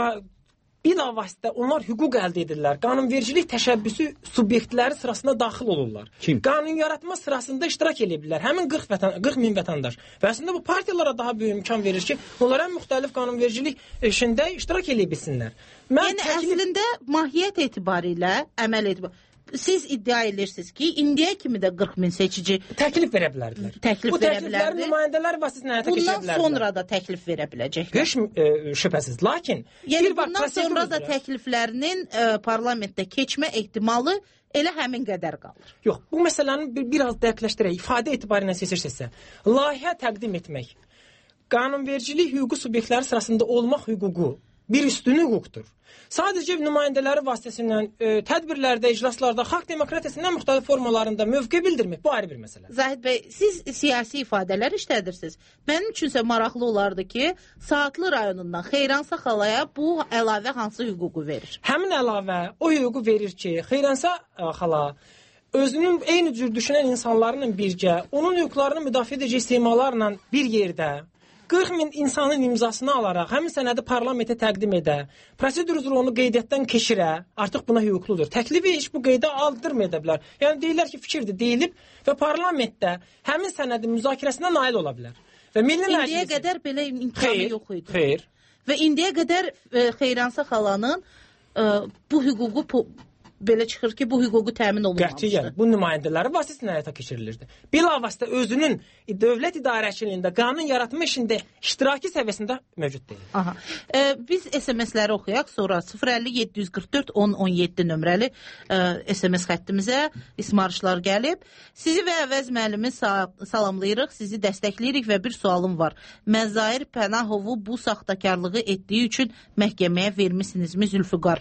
Speaker 11: bilavasitə onlar hüquq əldə edirlər. Qanunvericilik təşəbbüsü subyektləri sırasına daxil olurlar.
Speaker 12: Kim?
Speaker 11: Qanun yaratma sırasında iştirak edebilirlər. Həmin qırx, vətən, qırx min vətəndaş. Və əslində bu partiyalara daha böyük imkan verir ki, onlara müxtəlif qanunvericilik işində iştirak edə bilsinlər. Mən
Speaker 10: yəni
Speaker 11: təklif...
Speaker 10: əslində mahiyyət etibarilə, əməl etibarilə siz iddia edirsiniz ki, indiyə kimi də qırx min seçici
Speaker 11: təklif verə bilərdilər.
Speaker 10: Təklif
Speaker 11: bu
Speaker 10: verə
Speaker 11: təkliflər
Speaker 10: bilərdi.
Speaker 11: Nümayəndələr vasitəsilə həyata keçirə bilərdilər.
Speaker 10: Bundan sonra da təklif verə biləcəklər.
Speaker 11: Heç e, şübhəsiz. Lakin
Speaker 10: yəni
Speaker 11: bir
Speaker 10: bundan sonra da təkliflərinin e, parlamentdə keçmə ehtimalı elə həmin qədər qalır.
Speaker 11: Yox, bu məsələni bir, biraz dəqiqləşdirək. İfadə etibarilə seçirsinizsə, layihə təqdim etmək, qanunvericilik hüququ subyektləri sırasında olmaq hüququ bir üstün hüquqdur. Sadəcə nümayəndələri vasitəsilə e, tədbirlərdə, iclaslarda, xalq demokratiyasının müxtəlif formalarında mövqe bildirmək bu ayrı bir məsələ.
Speaker 10: Zahid bəy, siz siyasi ifadələr işlədirsiniz. Mənim üçünsə maraqlı olardı ki, Saatlı rayonundan Xeyransa xalaya bu əlavə hansı hüququ verir?
Speaker 11: Həmin əlavə o hüququ verir ki, Xeyransa xala özünün eyni cür düşünən insanlarla birgə, onun hüquqlarını müdafiə edəcək semalarla bir yerdə qırx min insanın imzasını alaraq həmin sənədi parlamentə təqdim edə, prosedur üzrə onu qeydiyyatdan keçirə, artıq buna hüquqludur. Təklifi heç bu qeydə aldırmaya da bilər. Yəni deyirlər ki, fikirdir deyilib və parlamentdə həmin sənədin müzakirəsinə nail ola bilər. Və Milli Məclis
Speaker 10: indiyə qədər belə imkanı yox idi.
Speaker 11: Xeyr.
Speaker 10: Və indiyə qədər e, Xeyransa xalanın e, bu hüququ belə çıxır ki, bu hüququ təmin olunmamışdır.
Speaker 11: Qətiyyən, bu nümayəndələri vasitəsilə həyata keçirilirdi. Bilavasitə özünün dövlət idarəçiliyində, qanun yaratma işində iştiraki səviyyəsində mövcud deyil.
Speaker 10: Aha. E, biz S M S-ləri oxuyaq, sonra sıfır əlli yeddi yüz qırx dörd on on yeddi nömrəli e, S M S xəttimizə ismarışlar gəlib. Sizi və Əvəz müəllimi salamlayırıq, sizi dəstəkləyirik və bir sualım var. Məzahir Pənahovu bu saxtakarlığı etdiyi üçün məhkəməyə vermisinizmi Zülfüqar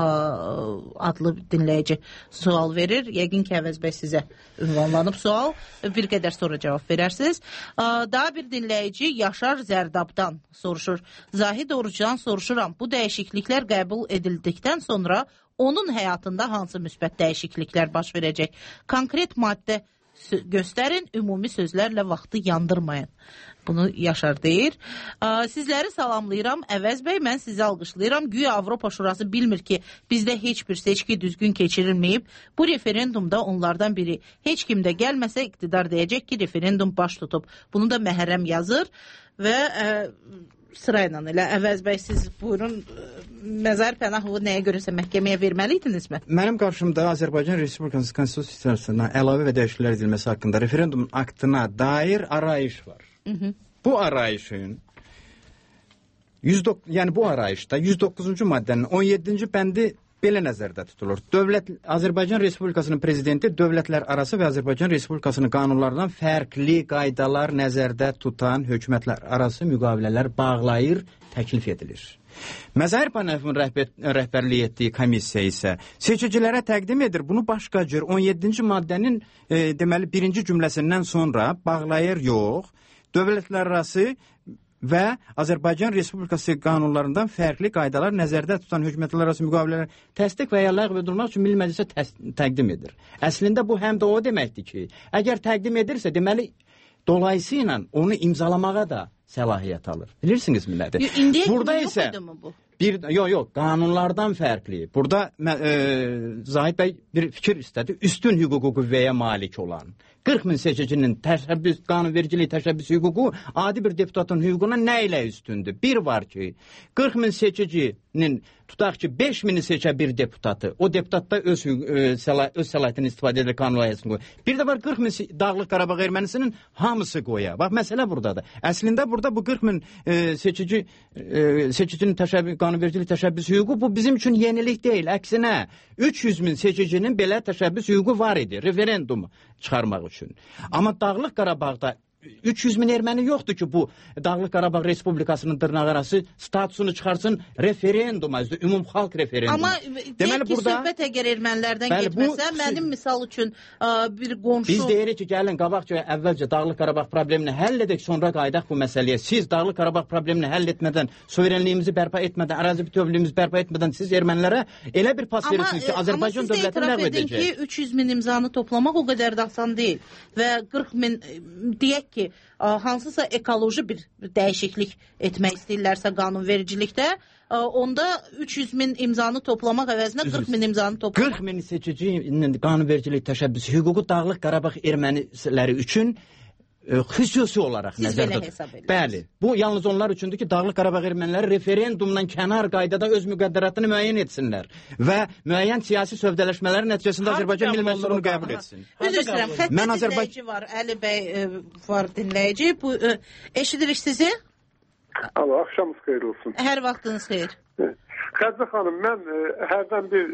Speaker 10: adlı dinləyici sual verir. Yəqin ki, Əvəz bəy sizə ünvanlanıb sual. Bir qədər sonra cavab verərsiniz. Daha bir dinləyici Yaşar Zərdabdan soruşur. Zahid Orucdan soruşuram. Bu dəyişikliklər qəbul edildikdən sonra onun həyatında hansı müsbət dəyişikliklər baş verəcək? Konkret maddə göstərin, ümumi sözlərlə vaxtı yandırmayın. Bunu Yaşar deyir. Sizləri salamlayıram. Əvəz bəy, mən sizi alqışlayıram. Güya Avropa Şurası bilmir ki, bizdə heç bir seçki düzgün keçirilməyib. Bu referendumda onlardan biri. Heç kim də gəlməsə iqtidar deyəcək ki, referendum baş tutub. Bunu da Məhərrəm yazır və ə, sırayla elə. Əvəz bəy, siz buyurun, Məzahir Pənahovu nəyə görəsə məhkəməyə verməliydinizmi?
Speaker 12: Mənim qarşımda Azərbaycan Respublikası Konstitusiyasına əlavə və dəyişikliklər edilməsi haqqında referendum aktına dair arayış var. Hı -hı. Bu arayışın yüz doqquz, yəni bu arayışda yüz doqquzuncu maddənin on yeddinci bəndi belə nəzərdə tutulur. Dövlət Azərbaycan Respublikasının prezidenti dövlətlər arası və Azərbaycan Respublikasının qanunlarından fərqli qaydalar nəzərdə tutan hökumətlər arası müqavilələr bağlayır, təklif edilir. Məzahir Pənahovun rəhbər, rəhbərlik etdiyi komissiya isə seçicilərə təqdim edir. Bunu başqa cür on yeddinci maddənin e, deməli birinci cümləsindən sonra bağlayır, yox. Dövlətlərarası və Azərbaycan Respublikası qanunlarından fərqli qaydalar nəzərdə tutan hökumətlərarası müqavilələr təsdiq və ya ləğv edilmək üçün Milli Məclisə təqdim edir. Əslində bu həm də o deməkdir ki, əgər təqdim edirsə, deməli dolayısıyla onu imzalamağa da səlahiyyət alır. Bilirsinizmi nədir?
Speaker 10: İndiyə
Speaker 12: Burada isə
Speaker 10: bu?
Speaker 12: Bir, yox, yox, qanunlardan fərqli. Burada e, Zahid bəy bir fikir istədi. Üstün hüququ qüvvəyə malik olan qırx min seçicinin təşəbbüs, qanunvericilik təşəbbüs hüququ adi bir deputatın hüququna nə ilə üstündür? Bir var ki, qırx min seçicinin tutaq ki, beş mini seçə bir deputatı, o deputat da öz, öz, öz səlahiyyətini istifadə edir qanun layihəsini qoyur. Bir də var qırx min Dağlıq Qarabağ ermənisinin hamısı qoya. Bax, məsələ buradadır. Əslində burada bu qırx min e, seçici, e, seçicinin təşəbbüs, qanunvericilik təşəbbüs hüququ bu bizim üçün yenilik deyil. Əksinə, üç yüz min seçicinin belə təşəbbüs hüququ var idi, referendumu çıxarmaq üçün. Amma Dağlıq Qarabağda üç yüz min erməni yoxdur ki, bu Dağlıq Qarabağ Respublikasının dırnaqarası statusunu çıxarsın referenduma, ümumxalq referendumu.
Speaker 10: Amma deyək ki, burada, söhbət əgər ermənilərdən bəli, getməsə, bu, mənim misal üçün ə, bir qonşu...
Speaker 12: Biz deyirik ki, gəlin, qabaqca əvvəlcə Dağlıq Qarabağ problemini həll edək, sonra qaydaq bu məsələyə. Siz Dağlıq Qarabağ problemini həll etmədən, suverenliyimizi bərpa etmədən, ərazi bütövlüyümüzü bərpa etmədən siz ermənilərə elə bir pas verirsiniz ki, Azərbaycan dövlətini ləğv edəcək. Amma siz də etiraf edin ki, üç yüz min imzanı toplamaq o qədər də asan deyil və qırx min, deyək ki, hansısa ekoloji bir dəyişiklik etmək istəyirlərsə qanunvericilikdə, onda üç yüz min imzanı toplamaq əvəzinə qırx min imzanı toplamaq. qırx min seçicinin qanunvericilik təşəbbüsü hüququ Dağlıq Qarabağ erməniləri üçün xüsusi olaraq
Speaker 10: siz
Speaker 12: nəzərdə
Speaker 10: tutulur.
Speaker 12: Bəli. Bu yalnız onlar üçündür ki, Dağlıq Qarabağ erməniləri referendumdan kənar qaydada öz müqəddəratını müəyyən etsinlər və müəyyən siyasi sövdələşmələrin nəticəsində Azərbaycan Milli Məclisi bunu qəbul etsin.
Speaker 10: Üzr istəyirəm, xəttə dinləyici var, Əli bəy var dinləyici. Bu, eşidirik sizi?
Speaker 13: Alo, axşamınız xeyir olsun.
Speaker 10: Hər vaxtınız xeyir.
Speaker 13: Xədicə xanım, mən hərdən bir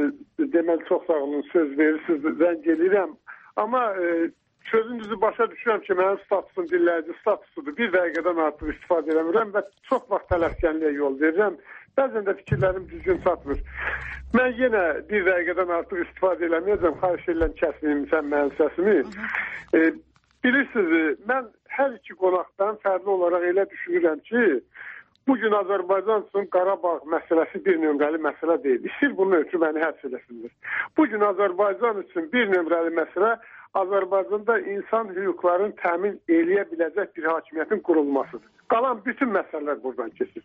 Speaker 13: deməli çox sağ olun söz verirsiniz, zəng eləyirəm. Amma sözünüzü başa düşürəm ki, mənim statusum dinləyici statusudur. Bir dəqiqədən artıq istifadə eləmirəm və çox vaxt tələskənliyə yol verirəm. Bəzən də fikirlərim düzgün çatmır. Mən yenə bir dəqiqədən artıq istifadə eləməyəcəm. Xahiş edirəm, kəsməyim sən mənim səsimi. E, bilirsiniz, mən hər iki qonaqdan fərqli olaraq elə düşünürəm ki, bugün Azərbaycan üçün Qarabağ məsələsi bir nömrəli məsələ deyil. İstir bunun üçün məni həbs eləsinlər. Bugün Azərbaycan üçün bir nömrəli məsələ Azərbaycanda insan hüquqlarını təmin eləyə biləcək bir hakimiyyətin qurulmasıdır. Qalan bütün məsələlər buradan keçir.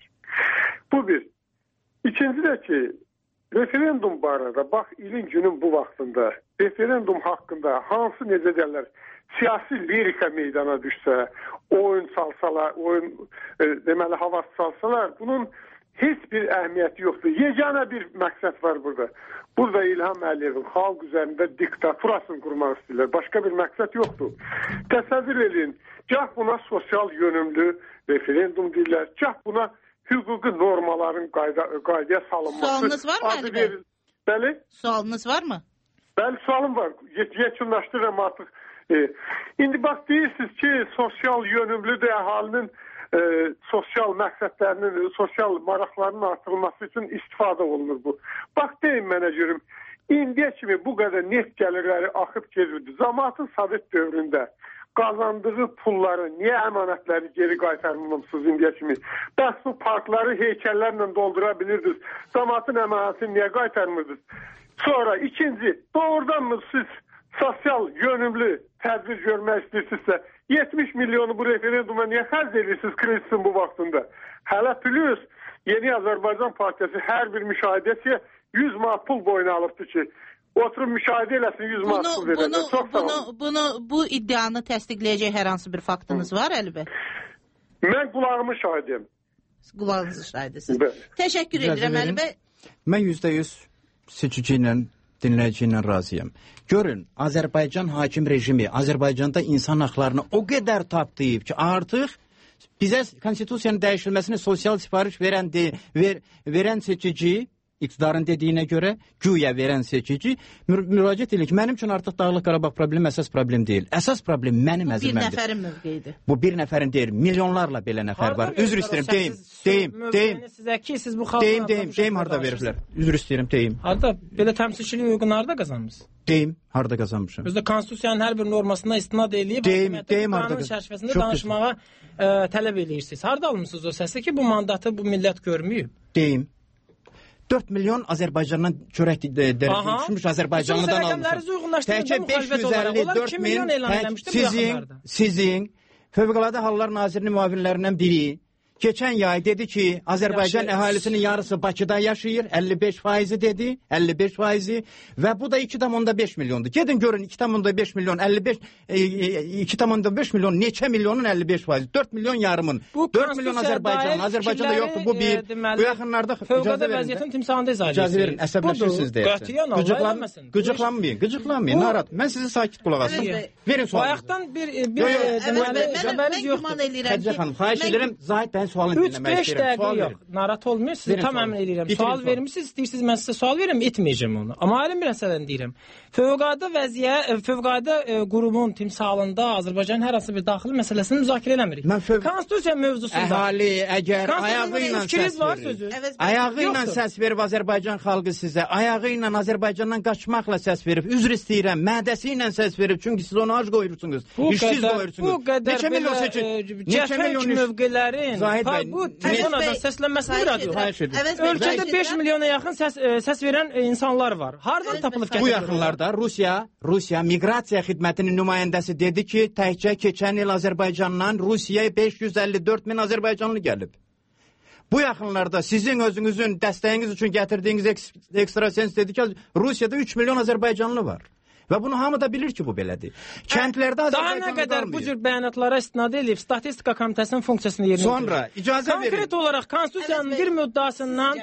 Speaker 13: Bu bir. İkinci də ki, referendum barədə, bax ilin günün bu vaxtında referendum haqqında hansı necə deyirlər, siyasi lirika meydana düşsə, oyun salsalar, oyun e, deməli havas salsalar, bunun heç bir əhəmiyyəti yoxdur. Yeganə bir məqsəd var burada. Burada İlham Əliyevin xalq üzərində diktaturasını qurmaq istəyirlər. Başqa bir məqsəd yoxdur. Təsəvvür edin, gah buna sosial yönümlü referendum deyirlər, gah buna hüquqi normaların qayda, qaydaya salınması.
Speaker 10: Sualınız var mı Əli bəy?
Speaker 13: Bəli?
Speaker 10: Sualınız var mı?
Speaker 13: Bəli, sualım var. Yekunlaşdırıram artıq. E, indi bax, deyirsiniz ki, sosial yönümlü də əhalinin E, sosial məqsədlərinin, sosial maraqlarının artırılması üçün istifadə olunur bu. Bax, deyin mənə görüm, indiyə kimi bu qədər neft gəlirləri axıb gedirdi. Cəmaatın Sovet dövründə qazandığı pulları, niyə əmanətləri geri qaytarmamısınız indiyə kimi? Bəs bu parkları heykəllərlə doldura bilirdiniz. Cəmaatın əmanətini niyə qaytarmırdınız? Sonra ikinci, doğrudan mı siz sosial yönümlü tədbir görmək istəyirsinizsə, yetmiş milyonu bu referenduma niyə xərc edirsiniz kredisin bu vaxtında? Hələ plus Yeni Azərbaycan Partiyası hər bir müşahidəçiyə yüz manat pul boyuna alıbdır ki, oturub müşahidə eləsin yüz manat pul verəcək. Çox sağ olun.
Speaker 10: Bunu, bu iddianı təsdiqləyəcək hər hansı bir faktınız var, Əli bəy?
Speaker 13: Mən qulağımı şahidiyim.
Speaker 10: Qulağınızı şahidisiniz. Təşəkkür edirəm, Əli bəy.
Speaker 12: Mən yüzdə yüz seçici ilə dinləyici ilə razıyam. Görün, Azərbaycan hakim rejimi Azərbaycanda insan haqlarını o qədər tapdıyıb ki, artıq bizə konstitusiyanın dəyişilməsini sosial sifariş verən, de, ver, verən seçici İqtidarın dediyinə görə güya verən seçici mür müraciət edir ki, mənim üçün artıq Dağlıq Qarabağ problemi əsas problem deyil. Əsas problem mənim əzimimdir.
Speaker 10: Bir nəfərin mövqeyidir.
Speaker 12: Bu bir nəfərin deyil, milyonlarla belə nəfər var. Üzr istəyirəm, deyim, deyim, deyim.
Speaker 11: Sizə ki, siz bu xalqın
Speaker 12: deyim, deyim, deyim, harda veriblər. Üzr istəyirəm, deyim.
Speaker 11: Harda belə təmsilçilik hüququnu harda qazanmısınız?
Speaker 12: Deyim, harda qazanmışam.
Speaker 11: Özdə konstitusiyanın hər bir normasına istinad eləyib,
Speaker 12: deyim, deyim, harda
Speaker 11: çərçivəsində danışmağa ə, tələb eləyirsiniz. Harda almısınız o səsi ki, bu mandatı bu millət görməyib?
Speaker 12: Deyim. dörd milyon Azərbaycandan çörək düşmüş Azərbaycanlıdan almışsınız. Təkcə beş yüz əlli dörd min sizin, sizin Fövqəladə Hallar Nazirinin müavinlərindən biri keçən yay dedi ki, Azərbaycan əhalisinin yarısı Bakıda yaşayır, əlli beş faizi dedi, əlli beş faizi və bu da iki tam beş milyondur. Gedin görün iki tam beş milyon, əlli beş iki tam beş milyon, neçə milyonun əlli beş faizi? dörd milyon yarımın. dörd milyon Azərbaycan, Azərbaycanda yoxdur. Bu bir. Bu yaxınlarda
Speaker 11: Fövqəladə vəziyyətin timsalında
Speaker 12: icazə verin. Əsəbləşirsiniz deyəsən. Qıcıqlanmayın, qıcıqlanmayın. Narat, mən sizi sakit qulaq asıram. Verin sualınızı.
Speaker 11: Bayaqdan bir deməli xəbəriniz yoxdur.
Speaker 12: Xədicə xanım, xahiş edirəm, Zahid bəy
Speaker 11: üç beş dəqiqə yox. Narahat olmuyor. Sizi tam əmin edirəm. Sual vermişsiniz, istəyirsiniz mən sizə sual verim, etməyəcəm onu. Amma ayrı bir məsələni deyirəm. Fövqəladə vəziyyət, fövqəladə qurumun timsalında Azərbaycanın hər hansı bir daxili məsələsini müzakirə eləmirik. Konstitusiya mövzusunda
Speaker 12: əhali əgər ayağı ilə səs verir, ayağı ilə səs verib Azərbaycan xalqı sizə, ayağı ilə Azərbaycandan qaçmaqla səs verib, üzr istəyirəm, mədəsi ilə səs verib, çünki siz onu ac qoyursunuz, işsiz qoyursunuz.
Speaker 11: Bu qədər belə cəfək mövqelərin bu telefonadan səslənməsi buradır. Ölkədə beş milyona yaxın səs, səs verən insanlar var. Hardan tapılıb gətirir?
Speaker 12: Bu yaxınlarda Rusiya, Rusiya Miqrasiya Xidmətinin nümayəndəsi dedi ki, təkcə keçən il Azərbaycandan Rusiyaya beş yüz əlli dörd min Azərbaycanlı gəlib. Bu yaxınlarda sizin özünüzün dəstəyiniz üçün gətirdiyiniz ekstrasens dedi ki, Rusiyada üç milyon Azərbaycanlı var. Və bunu hamı da bilir ki, bu belədir. Kəndlərdə Azərbaycanlı
Speaker 11: daha nə qədər bu cür bəyanatlara istinad edib Statistika Komitəsinin funksiyasını yerinə
Speaker 12: yetirir. Sonra icazə verin.
Speaker 11: Konkret olaraq Konstitusiyanın bir müddəasından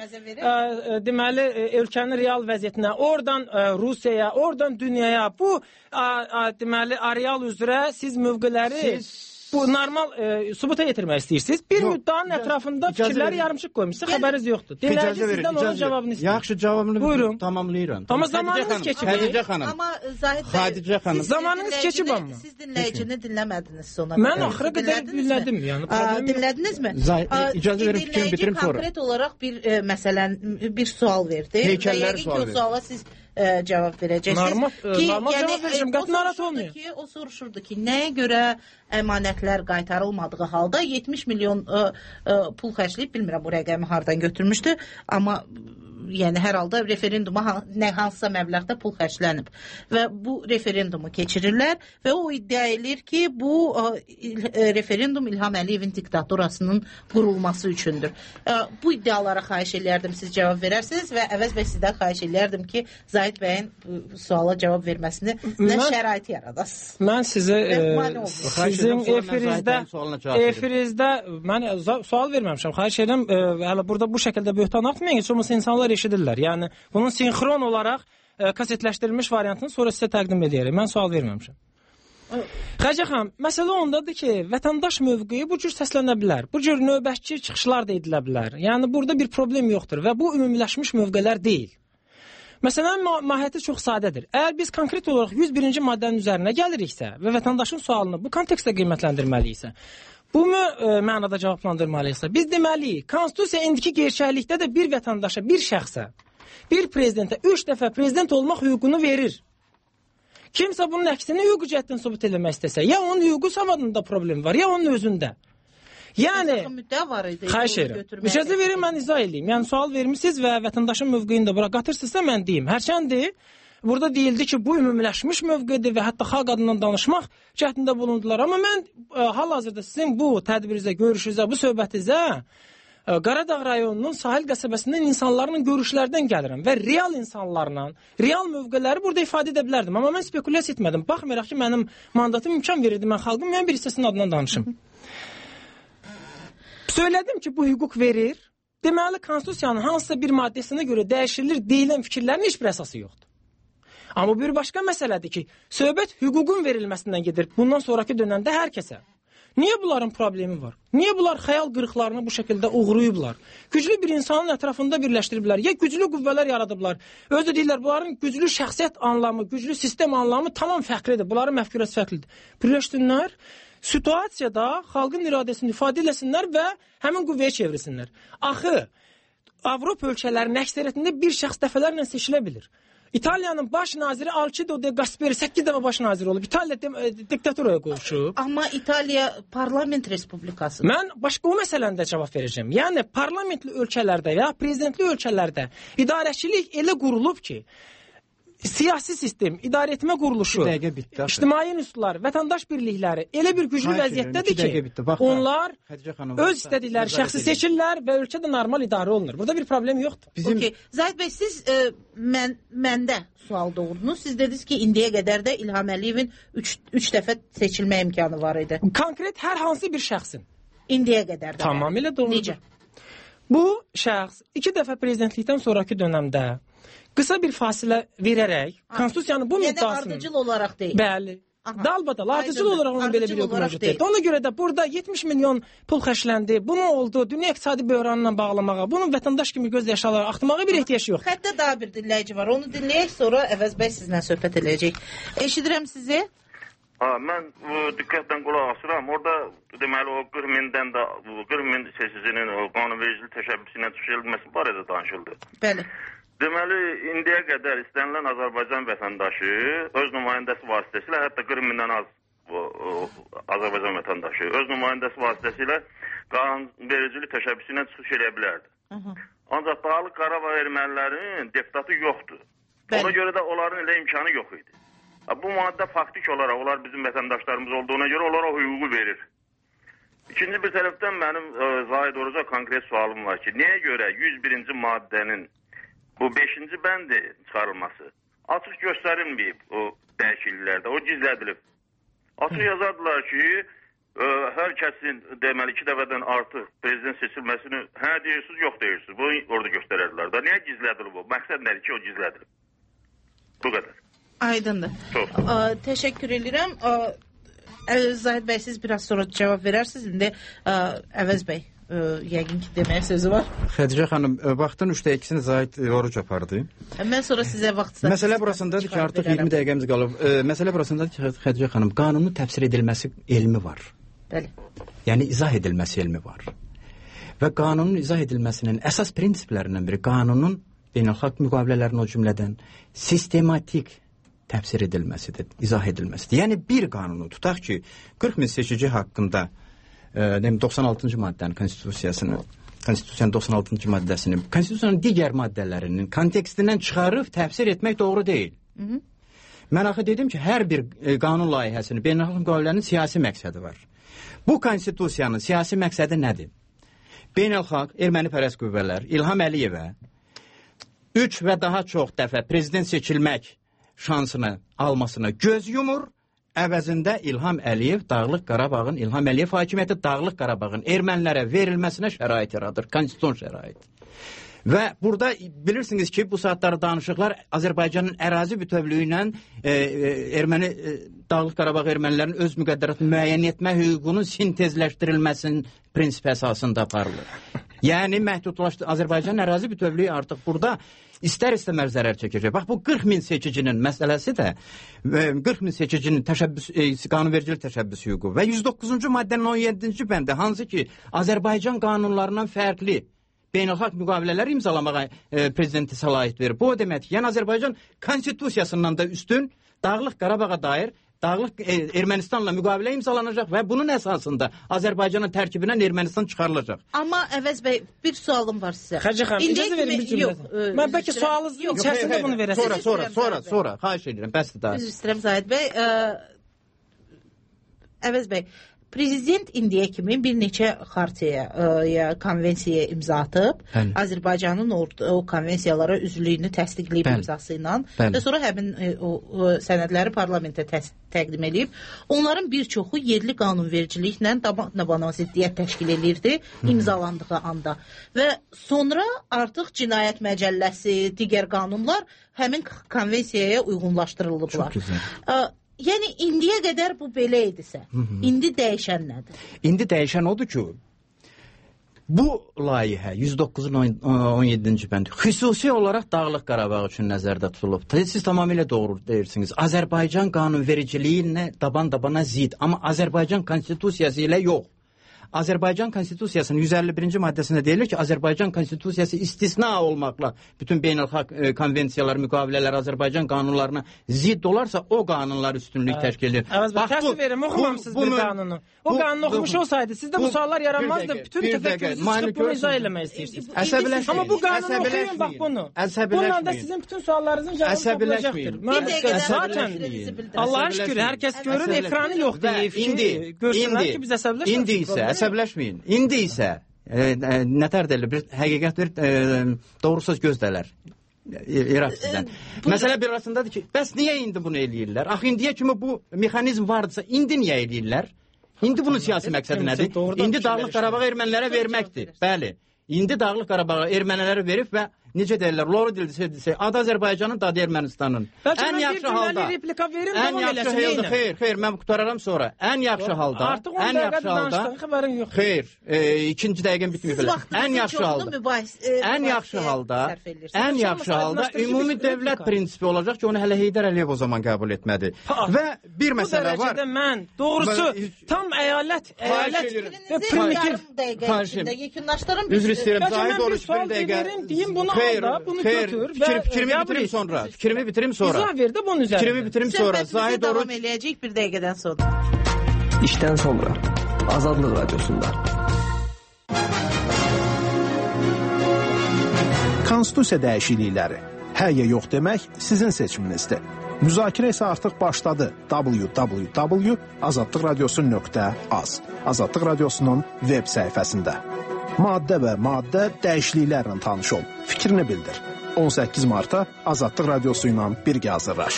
Speaker 11: ə, deməli ölkənin real vəziyyətinə, oradan ə, Rusiyaya, oradan dünyaya bu ə, ə, deməli areal üzrə siz mövqeləri siz... bu normal e, subuta yetirmək istəyirsiniz. Bir müddəanın ətrafında fikirləri yarımçıq qoymuşsunuz. Xəbəriniz yoxdur. Dinləyici sizdən onun cavabını istəyir.
Speaker 12: Yaxşı, cavabını tamamlayıram.
Speaker 11: Amma zamanınız keçib.
Speaker 12: Xədicə xanım.
Speaker 10: Amma Zahid bəy,
Speaker 12: Xədicə xanım.
Speaker 11: Zamanınız keçib amma.
Speaker 10: Siz dinləyicini dinləmədiniz sona.
Speaker 11: Mən axıra qədər dinlədim. Yəni problem
Speaker 10: dinlədinizmi?
Speaker 12: İcazə verin fikrimi bitirim sonra.
Speaker 10: Konkret olaraq bir e, məsələn bir sual verdi.
Speaker 12: Heykəllər sual verdi.
Speaker 10: O suala siz e, cavab verəcəksiniz.
Speaker 11: Normal,
Speaker 10: ki,
Speaker 11: normal
Speaker 10: yəni,
Speaker 11: cavab verəcəm. Qət narahat olmuyor.
Speaker 10: Ki, o soruşurdu ki, nəyə görə əmanətlər qaytarılmadığı halda yetmiş milyon ə, ə, pul xərcləyib, bilmirəm bu rəqəmi hardan götürmüşdü, amma yəni hər halda referenduma nə hansısa məbləğdə pul xərclənib və bu referendumu keçirirlər və o iddia edir ki, bu ə, referendum İlham Əliyevin diktaturasının qurulması üçündür. Ə, bu iddialara xahiş eləyərdim, siz cavab verərsiniz və əvəz bəy sizdən xahiş eləyərdim ki, Zahid bəyin bu suala cavab verməsini nə şərait yaradasınız.
Speaker 11: Mən sizə e, sizin efirinizdə efirinizdə mən sual verməmişəm. Xahiş edirəm, e, hələ burada bu şəkildə böhtan atmayın, heç olmasa insanlar eşidirlər. Yəni bunun sinxron olaraq e, kasetləşdirilmiş variantını sonra sizə təqdim edərəm. Mən sual verməmişəm. Xədicə xanım, məsələ ondadır ki, vətəndaş mövqeyi bu cür səslənə bilər. Bu cür növbətçi çıxışlar da edilə bilər. Yəni burada bir problem yoxdur və bu ümumiləşmiş mövqelər deyil. Məsələnin ma mahiyyəti çox sadədir. Əgər biz konkret olaraq yüz birinci maddənin üzərinə gəliriksə və vətəndaşın sualını bu kontekstdə qiymətləndirməliyiksə, bu mü e, mənada cavablandırmalıyıqsa, biz deməliyik, Konstitusiya indiki gerçəklikdə də bir vətəndaşa, bir şəxsə, bir prezidentə üç dəfə prezident olmaq hüququnu verir. Kimsə bunun əksini hüquqi cəhətdən sübut eləmək istəsə, ya onun hüquqi savadında problem var, ya onun özündə. Yəni, xahiş edirəm. İcazə verin, mən izah edeyim. Yəni, sual vermişsiniz və vətəndaşın mövqeyini də bura qatırsınızsa, mən deyim. Hərçəndir, burada deyildi ki, bu ümumiləşmiş mövqedir və hətta xalq adından danışmaq cəhdində bulundular. Amma mən e, hal-hazırda sizin bu tədbirinizə, görüşünüzə, bu söhbətinizə e, Qaradağ rayonunun sahil qəsəbəsindən insanların görüşlərdən gəlirəm və real insanlarla, real mövqeləri burada ifadə edə bilərdim. Amma mən spekulyasiya etmədim. Baxmayaraq ki, mənim mandatım imkan verirdi, mən xalqın müəyyən bir hissəsinin adından danışım. Söylədim ki, bu hüquq verir. Deməli, Konstitusiyanın hansısa bir maddəsinə görə dəyişilir deyilən fikirlərin heç bir əsası yoxdur. Amma bir başqa məsələdir ki, söhbət hüququn verilməsindən gedir bundan sonraki dönəmdə hər kəsə. Niyə bunların problemi var? Niyə bunlar xəyal qırıqlarını bu şəkildə uğrayıblar? Güclü bir insanın ətrafında birləşdiriblər. Ya güclü qüvvələr yaradıblar. Özü deyirlər, bunların güclü şəxsiyyət anlamı, güclü sistem anlamı tamam fərqlidir. Bunların məfkurəsi fərqlidir. Birləşdirsinlər, situasiyada xalqın iradəsini ifadə eləsinlər və həmin qüvvəyə çevrilsinlər. Axı, Avropa ölkələrinin əksəriyyətində bir şəxs dəfələrlə seçilə bilir. İtaliyanın baş naziri Alcido de Gasperi səkkiz dəfə baş naziri olub. İtaliya diktatoraya qovuşub.
Speaker 10: Amma İtaliya parlament respublikası.
Speaker 11: Mən başqa o məsələndə cavab verəcəm. Yəni parlamentli ölkələrdə ya prezidentli ölkələrdə idarəçilik elə qurulub ki, siyasi sistem, idarəetmə quruluşu, ictimai institutlar, vətəndaş birlikləri elə bir güclü vəziyyətdədir ki, onlar öz istədikləri şəxsi seçirlər və ölkədə normal idarə olunur. Burada bir problem yoxdur.
Speaker 10: Bizim... Okay. Zahid bəy, siz e, mən, məndə sual doğurdunuz. Siz dediniz ki, indiyə qədər də İlham Əliyevin üç dəfə seçilmə imkanı var idi.
Speaker 11: Konkret hər hansı bir şəxsin.
Speaker 10: İndiyə qədər də.
Speaker 11: Tamamilə doğrudur.
Speaker 10: Necə?
Speaker 11: Bu şəxs iki dəfə prezidentlikdən sonraki dövrdə qısa bir fasilə verərək konstitusiyanın bu müddəasını...
Speaker 10: Yəni ardıcıl olaraq deyil.
Speaker 11: Bəli. Dalbadal, ardıcıl olaraq onun belə bir yox mövcud. Ona görə də burada yetmiş milyon pul xərcləndi. Bunu oldu, dünya iqtisadi böhranla bağlamağa, bunun vətəndaş kimi göz yaşaları axtırmağa bir ehtiyac yox.
Speaker 10: Xəttə daha bir dinləyici var. Onu dinləyək, sonra Əvəz bəy sizlə söhbət edəcək. Eşidirəm sizi.
Speaker 14: Ha, mən diqqətlə qulaq asıram. Orada deməli o qırx mindən də qırx min seçicinin o qanunvericilik təşəbbüsü ilə düşürülməsi barədə danışıldı.
Speaker 10: Bəli.
Speaker 14: Deməli, indiyə qədər istənilən Azərbaycan vətəndaşı öz nümayəndəsi vasitəsilə, hətta qırx mindən az o, o, Azərbaycan vətəndaşı öz nümayəndəsi vasitəsilə qanunvericilik təşəbbüsü ilə çıxış edə bilərdi. Hı -hı. Ancaq Dağlıq Qarabağ ermənilərinin deputatı yoxdur. Bəli. Ona görə də onların elə imkanı yox idi. Bu maddə faktik olaraq onlar bizim vətəndaşlarımız olduğuna görə onlara o hüququ verir. İkinci bir tərəfdən mənim e, Zahid Oruca konkret sualım var ki, niyə görə yüz birinci maddənin bu beşinci bəndi çıxarılması açıq göstərilməyib o dəyişikliklərdə, o gizlədilib. Açıq yazardılar ki, e, hər kəsin deməli iki dəfədən artıq prezident seçilməsini hə deyirsiniz, yox deyirsiniz. Bunu orada göstərərlər. Da niyə gizlədilib o? Məqsəd nədir ki, o gizlədilib? Bu qədər.
Speaker 10: Aydındır.
Speaker 14: Çox.
Speaker 10: Ə, təşəkkür edirəm. Ə, Zahid bəy, siz biraz sonra cavab verərsiniz. İndi ə, Əvəz bəy, ə, yəqin ki, deməyə sözü var.
Speaker 12: Xədicə xanım, vaxtın üçdə ikisini Zahid Oruc apardı.
Speaker 10: Mən sonra sizə vaxt...
Speaker 12: Məsələ burasındadır ki, artıq iyirmi dəqiqəmiz qalıb. Ə, məsələ burasındadır ki, Xədicə xanım, qanunun təfsir edilməsi elmi var.
Speaker 10: Bəli.
Speaker 12: Yəni, izah edilməsi elmi var. Və qanunun izah edilməsinin əsas prinsiplərindən biri, qanunun beynəlxalq müqavilələrin o cümlədən sistematik təfsir edilməsidir, izah edilməsidir. Yəni, bir qanunu tutaq ki, qırx min seçici haqqında e, doxsan altıncı maddənin konstitusiyasını, konstitusiyanın doxsan altıncı maddəsini, konstitusiyanın digər maddələrinin kontekstindən çıxarıb təfsir etmək doğru deyil. Hı -hı. Mən axı dedim ki, hər bir e, qanun layihəsinin, beynəlxalq müqavilənin siyasi məqsədi var. Bu konstitusiyanın siyasi məqsədi nədir? Beynəlxalq, erməni-pərəst qüvvələr İlham Əliyevə üç və daha çox dəfə prezident seçilmək şansını almasına göz yumur, əvəzində İlham Əliyev Dağlıq Qarabağın, İlham Əliyev hakimiyyəti Dağlıq Qarabağın ermənilərə verilməsinə şərait yaradır, konstitusiyon şərait. Və burada bilirsiniz ki, bu saatlarda danışıqlar Azərbaycanın ərazi bütövlüyü ilə e, e, erməni, e, Dağlıq Qarabağ ermənilərinin öz müqəddəratını müəyyən etmə hüququnun sintezləşdirilməsinin prinsipi əsasında aparılır. Yəni, məhdudlaşdı, Azərbaycanın ərazi bütövlüyü artıq burada istər-istəməz zərər çəkəcək. Bax, bu qırx min seçicinin məsələsi də qırx min seçicinin təşəbbüs, e, qanunvericilik təşəbbüs hüququ və yüz doqquzuncu maddənin on yeddinci bəndi, hansı ki, Azərbaycan qanunlarından fərqli beynəlxalq müqavilələr imzalamağa e, prezidenti səlahiyyət verir. Bu o deməkdir. Yəni, Azərbaycan konstitusiyasından da üstün Dağlıq Qarabağa dair Dağlıq e, Ermənistanla müqavilə imzalanacaq və bunun əsasında Azərbaycanın tərkibindən Ermənistan çıxarılacaq.
Speaker 10: Amma Əvəz bəy, bir sualım var sizə.
Speaker 11: Xəcə xanım, icazə verin bir cümlədə. Mən bəlkə sualınızın içərisində bunu verəsiniz.
Speaker 12: Sonra, sonra, sonra, sonra, xahiş edirəm, bəsdir daha.
Speaker 10: Üzr istəyirəm Zahid bəy. Əvəz bəy, prezident indiyə kimi bir neçə xartiyaya, ya konvensiyaya imza atıb, Bəli. Azərbaycanın o, o konvensiyalara üzvlüyünü təsdiqləyib Bəli. imzası ilə və sonra həmin o, o sənədləri parlamentə təs təqdim edib. Onların bir çoxu yerli qanunvericiliklə dabana ziddiyyət təşkil edirdi imzalandığı anda. Və sonra artıq cinayət məcəlləsi, digər qanunlar həmin konvensiyaya uyğunlaşdırılıblar. yəni indiyə qədər bu belə idisə, indi dəyişən nədir?
Speaker 12: İndi dəyişən odur ki, bu layihə yüz doqquzun on yeddinci bəndi xüsusi olaraq Dağlıq Qarabağ üçün nəzərdə tutulub. Siz tamamilə doğru deyirsiniz. Azərbaycan qanunvericiliyinə daban-dabana zid, amma Azərbaycan konstitusiyası ilə yox. Azərbaycan Konstitusiyasının yüz əlli birinci maddəsində deyilir ki, Azərbaycan Konstitusiyası istisna olmaqla bütün beynəlxalq e, konvensiyalar, müqavilələr Azərbaycan qanunlarına zidd olarsa o qanunlar üstünlük təşkil edir.
Speaker 11: Əvəz bəy, təəssüf verim, oxumamsınız bir qanunu. O qanunu oxumuş olsaydı, sizdə bu suallar yaranmazdı. Bütün təfəkkürünüzü çıxıb bunu izah eləmək istəyirsiniz.
Speaker 12: Əsəbiləşməyin.
Speaker 11: Amma bu qanunu oxuyun, bax bunu. Bununla da sizin bütün suallarınızın cavabı olacaqdır. Zaten Allah'a şükür, hər kəs görür, ekranı yoxdur.
Speaker 12: İndi, indi, indi isə əsəbləşməyin. İndi isə e, e, nətər deyilir, bir həqiqətdir, e, doğrusuz gözdələr. İraq sizdən. Məsələ bir arasındadır ki, bəs niyə indi bunu eləyirlər? Axı indiyə kimi bu mexanizm vardısa, indi niyə eləyirlər? İndi bunun siyasi məqsədi nədir? İndi Dağlıq Qarabağı ermənilərə verməkdir. Bəli. İndi Dağlıq Qarabağı ermənilərə verib və necə deyirlər, loru dildirsə, adı Azərbaycanın, dadı Ermənistanın. Ən yaxşı halda, ən yaxşı halda, xeyr, xeyr, mən qutararam sonra. Ən yaxşı halda, ən yaxşı halda, xeyr, ikinci dəqiqən bitməyib. Ən yaxşı halda, ən yaxşı halda, ən yaxşı halda ümumi dövlət prinsipi olacaq ki, onu hələ Heydər Əliyev o zaman qəbul etmədi. Və bir məsələ var.
Speaker 11: Bu dərəcədə mən, doğrusu, tam əyalət, əyalət və primitiv.
Speaker 12: Üzr istəyirəm, Zahid Oruç bir dəqiqə. Xeyr, xeyr, fikrimi bitirim sonra. Fikrimi bitirim sonra.
Speaker 11: İzah ver də bunun üzərində.
Speaker 12: Fikrimi bitirim sonra.
Speaker 10: Söhbətimizə davam eləyəcək bir dəqiqədən sonra.
Speaker 15: İşdən sonra Azadlıq Radiosunda.
Speaker 6: Konstitusiya dəyişiklikləri. Hə ya yox demək sizin seçiminizdir. Müzakirə isə artıq başladı. w w w nöqtə azadlıq radiosu nöqtə az. Azadlıq Radiosunun web səhifəsində. Maddə və maddə dəyişikliklərlə tanış ol. Fikrini bildir. on səkkiz martda Azadlıq Radiosu ilə birgə hazırlaş.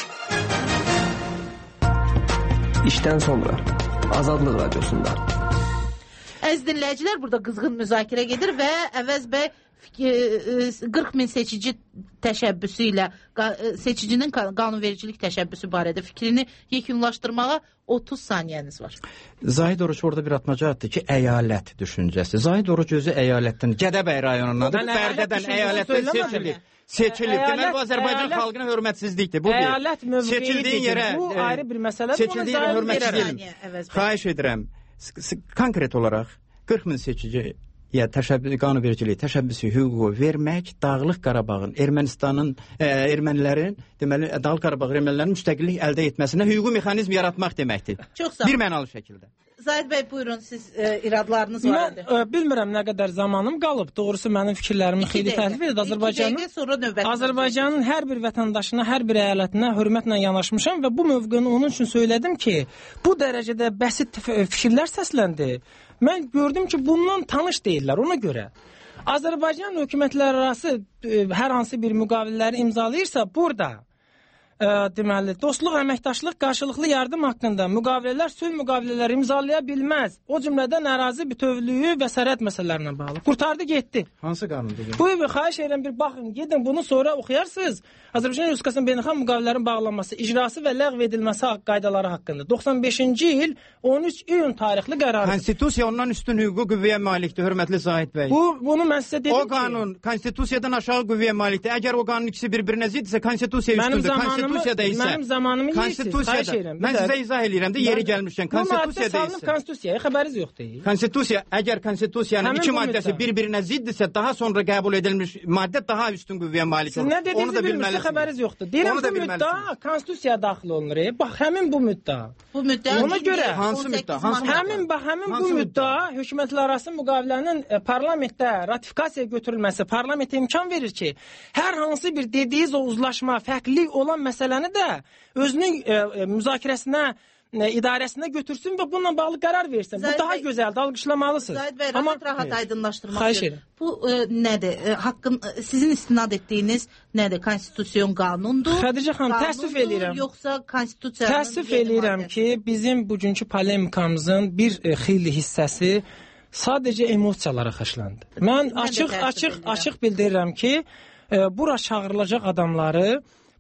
Speaker 15: İşdən sonra Azadlıq Radiosunda.
Speaker 10: Əziz dinləyicilər, burada qızğın müzakirə gedir və Əvəz bəy qırx min seçici təşəbbüsü ilə seçicinin qanunvericilik təşəbbüsü barədə fikrini yekunlaşdırmağa otuz saniyəniz var.
Speaker 12: Zahid Oruç orada bir atmaca atdı ki, əyalət düşüncəsi. Zahid Oruç özü əyalətdən, Gədəbəy rayonundan, Bərdədən əyalətdən seçilib. Seçilib. Deməli, bu Azərbaycan xalqına hörmətsizlikdir. Bu bir. Seçildiyin yerə,
Speaker 11: bu ayrı bir məsələdir.
Speaker 12: Seçildiyin yerə hörmətsizlik. Xahiş edirəm. Konkret olaraq qırx min seçici ya təşəbbüs qanunvericiliyi, təşəbbüsü hüququ vermək Dağlıq Qarabağın, Ermənistanın, e, ermənilərin, deməli Dağlıq Qarabağ ermənilərin müstəqillik əldə etməsinə hüquqi mexanizm yaratmaq deməkdir.
Speaker 10: Çox sağ olun.
Speaker 12: Bir mənalı şəkildə.
Speaker 10: Zahid bəy, buyurun, siz e, iradlarınız var idi.
Speaker 11: Mən e, bilmirəm nə qədər zamanım qalıb. Doğrusu mənim fikirlərimi xeyli təklif edir. Azərbaycanın Azərbaycanın hər bir vətəndaşına, hər bir əyalətinə hörmətlə yanaşmışam və bu mövqeni onun üçün söylədim ki, bu dərəcədə bəsit fikirlər səsləndi. Mən gördüm ki, bundan tanış deyirlər, ona görə. Azərbaycan hökumətləri arası e, hər hansı bir müqavilələri imzalayırsa, burada e, deməli, dostluq, əməkdaşlıq, qarşılıqlı yardım haqqında müqavilələr, sülh müqavilələri imzalaya bilməz. O cümlədən ərazi bütövlüyü və sərhəd məsələlərinə bağlı. Qurtardı, getdi.
Speaker 12: Hansı qanundur?
Speaker 11: Bu evi xahiş edirəm, bir baxın, gedin bunu sonra oxuyarsınız. Azərbaycan Respublikasının beynəlxalq müqavilələrin bağlanması, icrası və ləğv edilməsi qaydaları haqqında. doxsan beşinci il on üç iyun tarixli qərar.
Speaker 12: Konstitusiya ondan üstün hüquqi qüvvəyə malikdir, hörmətli Zahid bəy.
Speaker 11: Bu bunu mən sizə dedim ki,
Speaker 12: o qanun ki, konstitusiyadan aşağı qüvvəyə malikdir. Əgər o qanun ikisi bir-birinə ziddirsə, konstitusiya üstündür. Konstitusiyada isə
Speaker 11: mənim zamanımı yeyirsiniz. Xahiş edirəm.
Speaker 12: Mən sizə izah edirəm də yeri gəlmişkən. Konstitusiyada isə
Speaker 11: konstitusiyaya xəbəriniz yoxdur.
Speaker 12: Konstitusiya, əgər konstitusiyanın iki maddəsi bir-birinə ziddirsə, daha sonra qəbul edilmiş maddə daha üstün qüvvəyə malik olur.
Speaker 11: Siz nə dediyinizi bilmirsiniz, xəbəriniz yoxdur. Deyirəm bu müddəa konstitusiyaya daxil olunur. Bax, həmin bu müddəa.
Speaker 10: Bu müddəa
Speaker 11: ona görə
Speaker 12: hansı müddəa?
Speaker 11: Həmin bax, həmin bu müddəa hökumətlərarası müqavilənin e, parlamentdə ratifikasiyaya götürülməsi parlamentə imkan verir ki, hər hansı bir dediyiniz o uzlaşma, fərqlilik olan məsələni də özünün e, e, müzakirəsinə idarəsinə götürsün və bununla bağlı qərar versin. Bu daha gözəldir, alqışlamalısınız.
Speaker 10: Zahid bəy, rahat rahat aydınlaşdırmaq
Speaker 11: üçün.
Speaker 10: Bu e, nədir? E, haqqın e, sizin istinad etdiyiniz nədir? Konstitusiyon qanundur.
Speaker 11: Xədicə xanım, təəssüf eləyirəm.
Speaker 10: Yoxsa konstitusiyanın
Speaker 11: Təəssüf eləyirəm ki, bizim bugünkü polemikamızın bir e, xeyli hissəsi sadəcə emosiyalara xəşləndi. Mən açıq açıq açıq bildirirəm ki, e, bura çağırılacaq adamları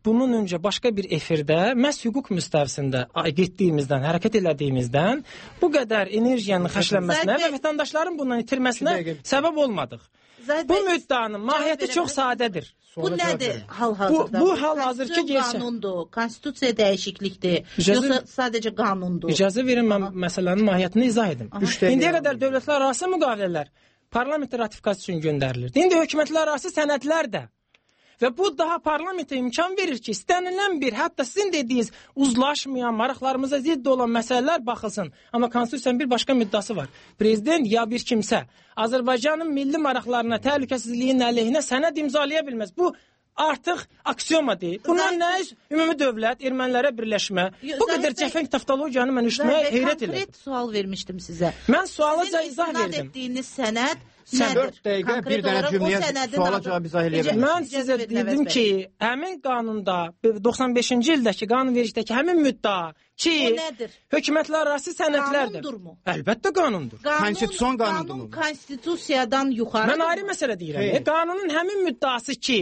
Speaker 11: bunun öncə başqa bir efirdə məhz hüquq müstəvisində getdiyimizdən, hərəkət elədiyimizdən bu qədər enerjiyanın xərclənməsinə və vətəndaşların bundan itirməsinə səbəb olmadıq. Bu müddanın mahiyyəti çox sadədir.
Speaker 10: Bu nədir hal-hazırda?
Speaker 11: Bu, bu hal-hazırki gerçək.
Speaker 10: Qanundur, konstitusiya dəyişiklikdir, yoxsa sadəcə qanundur?
Speaker 11: İcazə verin, mən məsələnin mahiyyətini izah edim. İndiyə qədər dövlətlər arası müqavilələr parlamentə ratifikasiya üçün göndərilir. İndi hökumətlər arası sənədlər də. Və bu daha parlamentə imkan verir ki, istənilən bir, hətta sizin dediyiniz uzlaşmayan, maraqlarımıza zidd olan məsələlər baxılsın. Amma konstitusiyanın bir başqa müddəsi var. Prezident ya bir kimsə Azərbaycanın milli maraqlarına, təhlükəsizliyin əleyhinə sənəd imzalaya bilməz. Bu artıq aksiyoma deyil. Bundan nə iş? Ümumi dövlət, ermənilərə birləşmə. Bu qədər cəfəng taftologiyanı mən üstünə heyrət elədim.
Speaker 10: Konkret sual vermişdim sizə.
Speaker 11: Mən sualaca izah verdim.
Speaker 10: Sizin istinad etdiyiniz sənəd
Speaker 12: Sən dörd dəqiqə bir dənə cümləyə suala cavab izah eləyə bilməz.
Speaker 11: Mən sizə dedim ki, həmin qanunda, doxsan beşinci ildəki qanun vericidəki həmin müddəa ki, hökumətlər arası sənədlərdir.
Speaker 10: Qanundurmu?
Speaker 11: Əlbəttə qanundur.
Speaker 12: Konstitusiyon qanundur.
Speaker 10: Qanun konstitusiyadan yuxarı.
Speaker 11: Mən ayrı məsələ deyirəm. Qanunun həmin müddəası ki,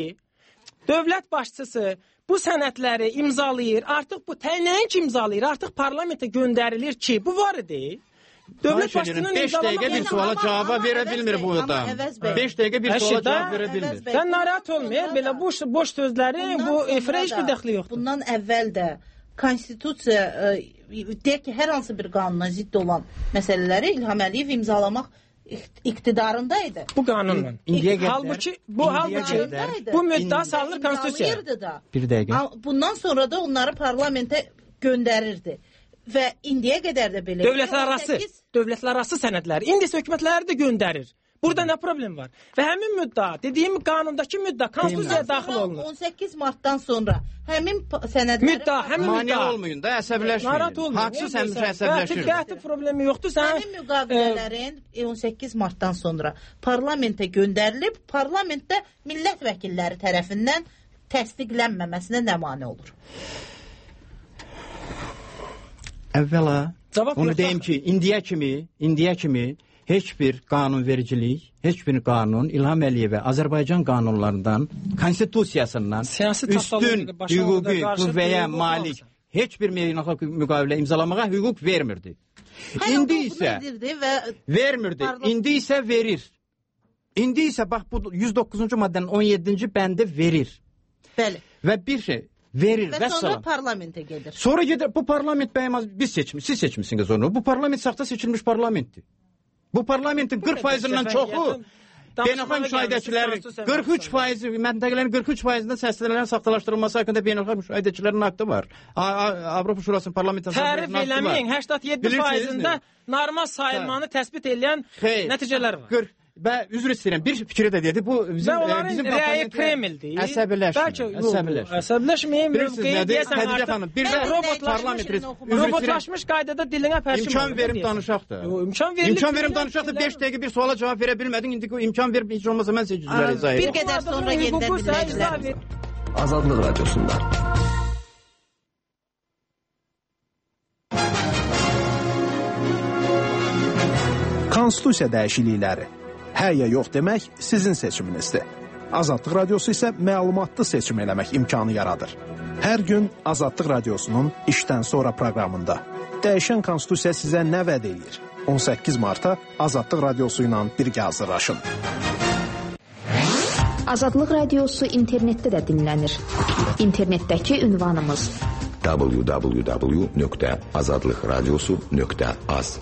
Speaker 11: dövlət başçısı bu sənədləri imzalayır, artıq bu nəinki imzalayır, artıq parlamentə göndərilir ki, bu var idi.
Speaker 12: Dövlət başçının beş dəqiqə bir suala cavaba verə bilmir bu adam. beş dəqiqə bir suala cavab verə bilmir.
Speaker 11: Sən narahat olmayın, belə boş boş sözləri bu efirə heç bir dəxli yoxdur.
Speaker 10: Bundan əvvəl də konstitusiya deyək ki, hər hansı bir qanuna zidd olan məsələləri İlham Əliyev imzalamaq iqtidarındaydı.
Speaker 11: Bu qanunla.
Speaker 12: İndiyə qədər.
Speaker 11: Halbuki bu halbuki bu müddəa salınır konstitusiyaya.
Speaker 12: Bir dəqiqə.
Speaker 10: Bundan sonra da onları parlamentə göndərirdi. Və indiyə qədər də belə.
Speaker 11: Dövlətlər arası, dövlətlər arası sənədlər. İndi hökumətləri də göndərir. Burada nə problem var? Və həmin müddəa, dediyim qanundakı müddəa konstitusiyaya daxil olunur.
Speaker 10: on səkkiz martdan sonra həmin sənədləri
Speaker 11: müddəa, həmin
Speaker 12: mane
Speaker 11: müddəa
Speaker 12: olmayın da, əsəbləşməyin.
Speaker 11: Narahat olmayın.
Speaker 12: Haqsız həmişə əsəbləşir.
Speaker 11: Qəti problemi yoxdur. Sən
Speaker 10: həmin müqavilələrin on səkkiz martdan sonra parlamentə göndərilib, parlamentdə millət vəkilləri tərəfindən təsdiqlənməməsinə nə mane olur?
Speaker 12: Əvvəla,
Speaker 11: Cavab
Speaker 12: onu
Speaker 11: yoxsa...
Speaker 12: deyim ki, indiyə kimi, indiyə kimi heç bir qanunvericilik, heç bir qanun İlham Əliyevə Azərbaycan qanunlarından, konstitusiyasından üstün hüquqi qüvvəyə malik heç bir beynəlxalq müqavilə imzalamağa hüquq vermirdi. İndi isə vermirdi. İndi isə verir. İndi isə bax bu yüz doqquzuncu maddənin on yeddinci bəndi verir.
Speaker 10: Bəli.
Speaker 12: Və bir şey verir
Speaker 10: və sonra parlamentə gedir.
Speaker 12: Sonra gedir. Bu parlament bəyəmaz, biz seçmiş, siz seçmişsiniz onu. Bu parlament saxta seçilmiş parlamentdir. Bu parlamentin qırx faizindən çoxu beynəlxalq müşahidəçilərin qırx üç faizi, məntəqələrin qırx üç faizindən səslənilən saxtalaşdırılması haqqında beynəlxalq müşahidəçilərin haqqı var. Avropa Şurasının parlament
Speaker 11: tərif eləməyin, səksən yeddi faizində normal sayılmanı təsbit edən nəticələr var.
Speaker 12: Və üzr istəyirəm, bir fikri də dedi, bu bizim
Speaker 11: bizim rəyi Kremldir.
Speaker 12: Əsəbiləşmə, əsəbiləşmə.
Speaker 11: Əsəbiləşməyin, deyəsən
Speaker 12: artıq
Speaker 11: robotlaşmış, robotlaşmış qaydada dilinə pərşim.
Speaker 12: İmkan verim danışaq da.
Speaker 11: İmkan
Speaker 12: verim danışaq da, beş dəqiqə bir suala cavab verə bilmədin, indi imkan verib heç olmasa mən seçiciləri izah edim.
Speaker 10: Bir qədər sonra yenidən dinləyicilərimiz.
Speaker 15: Azadlıq Radiosunda.
Speaker 6: Konstitusiya dəyişiklikləri. Hə ya yox demək sizin seçiminizdir. Azadlıq Radiosu isə məlumatlı seçim eləmək imkanı yaradır. Hər gün Azadlıq Radiosunun işdən sonra proqramında. Dəyişən Konstitusiya sizə nə vəd edir? on səkkiz martda Azadlıq Radiosu ilə birgə hazırlaşın.
Speaker 2: Azadlıq Radiosu internetdə də dinlənir. İnternetdəki ünvanımız
Speaker 16: w w w nöqtə azadlıqradiosu nöqtə az.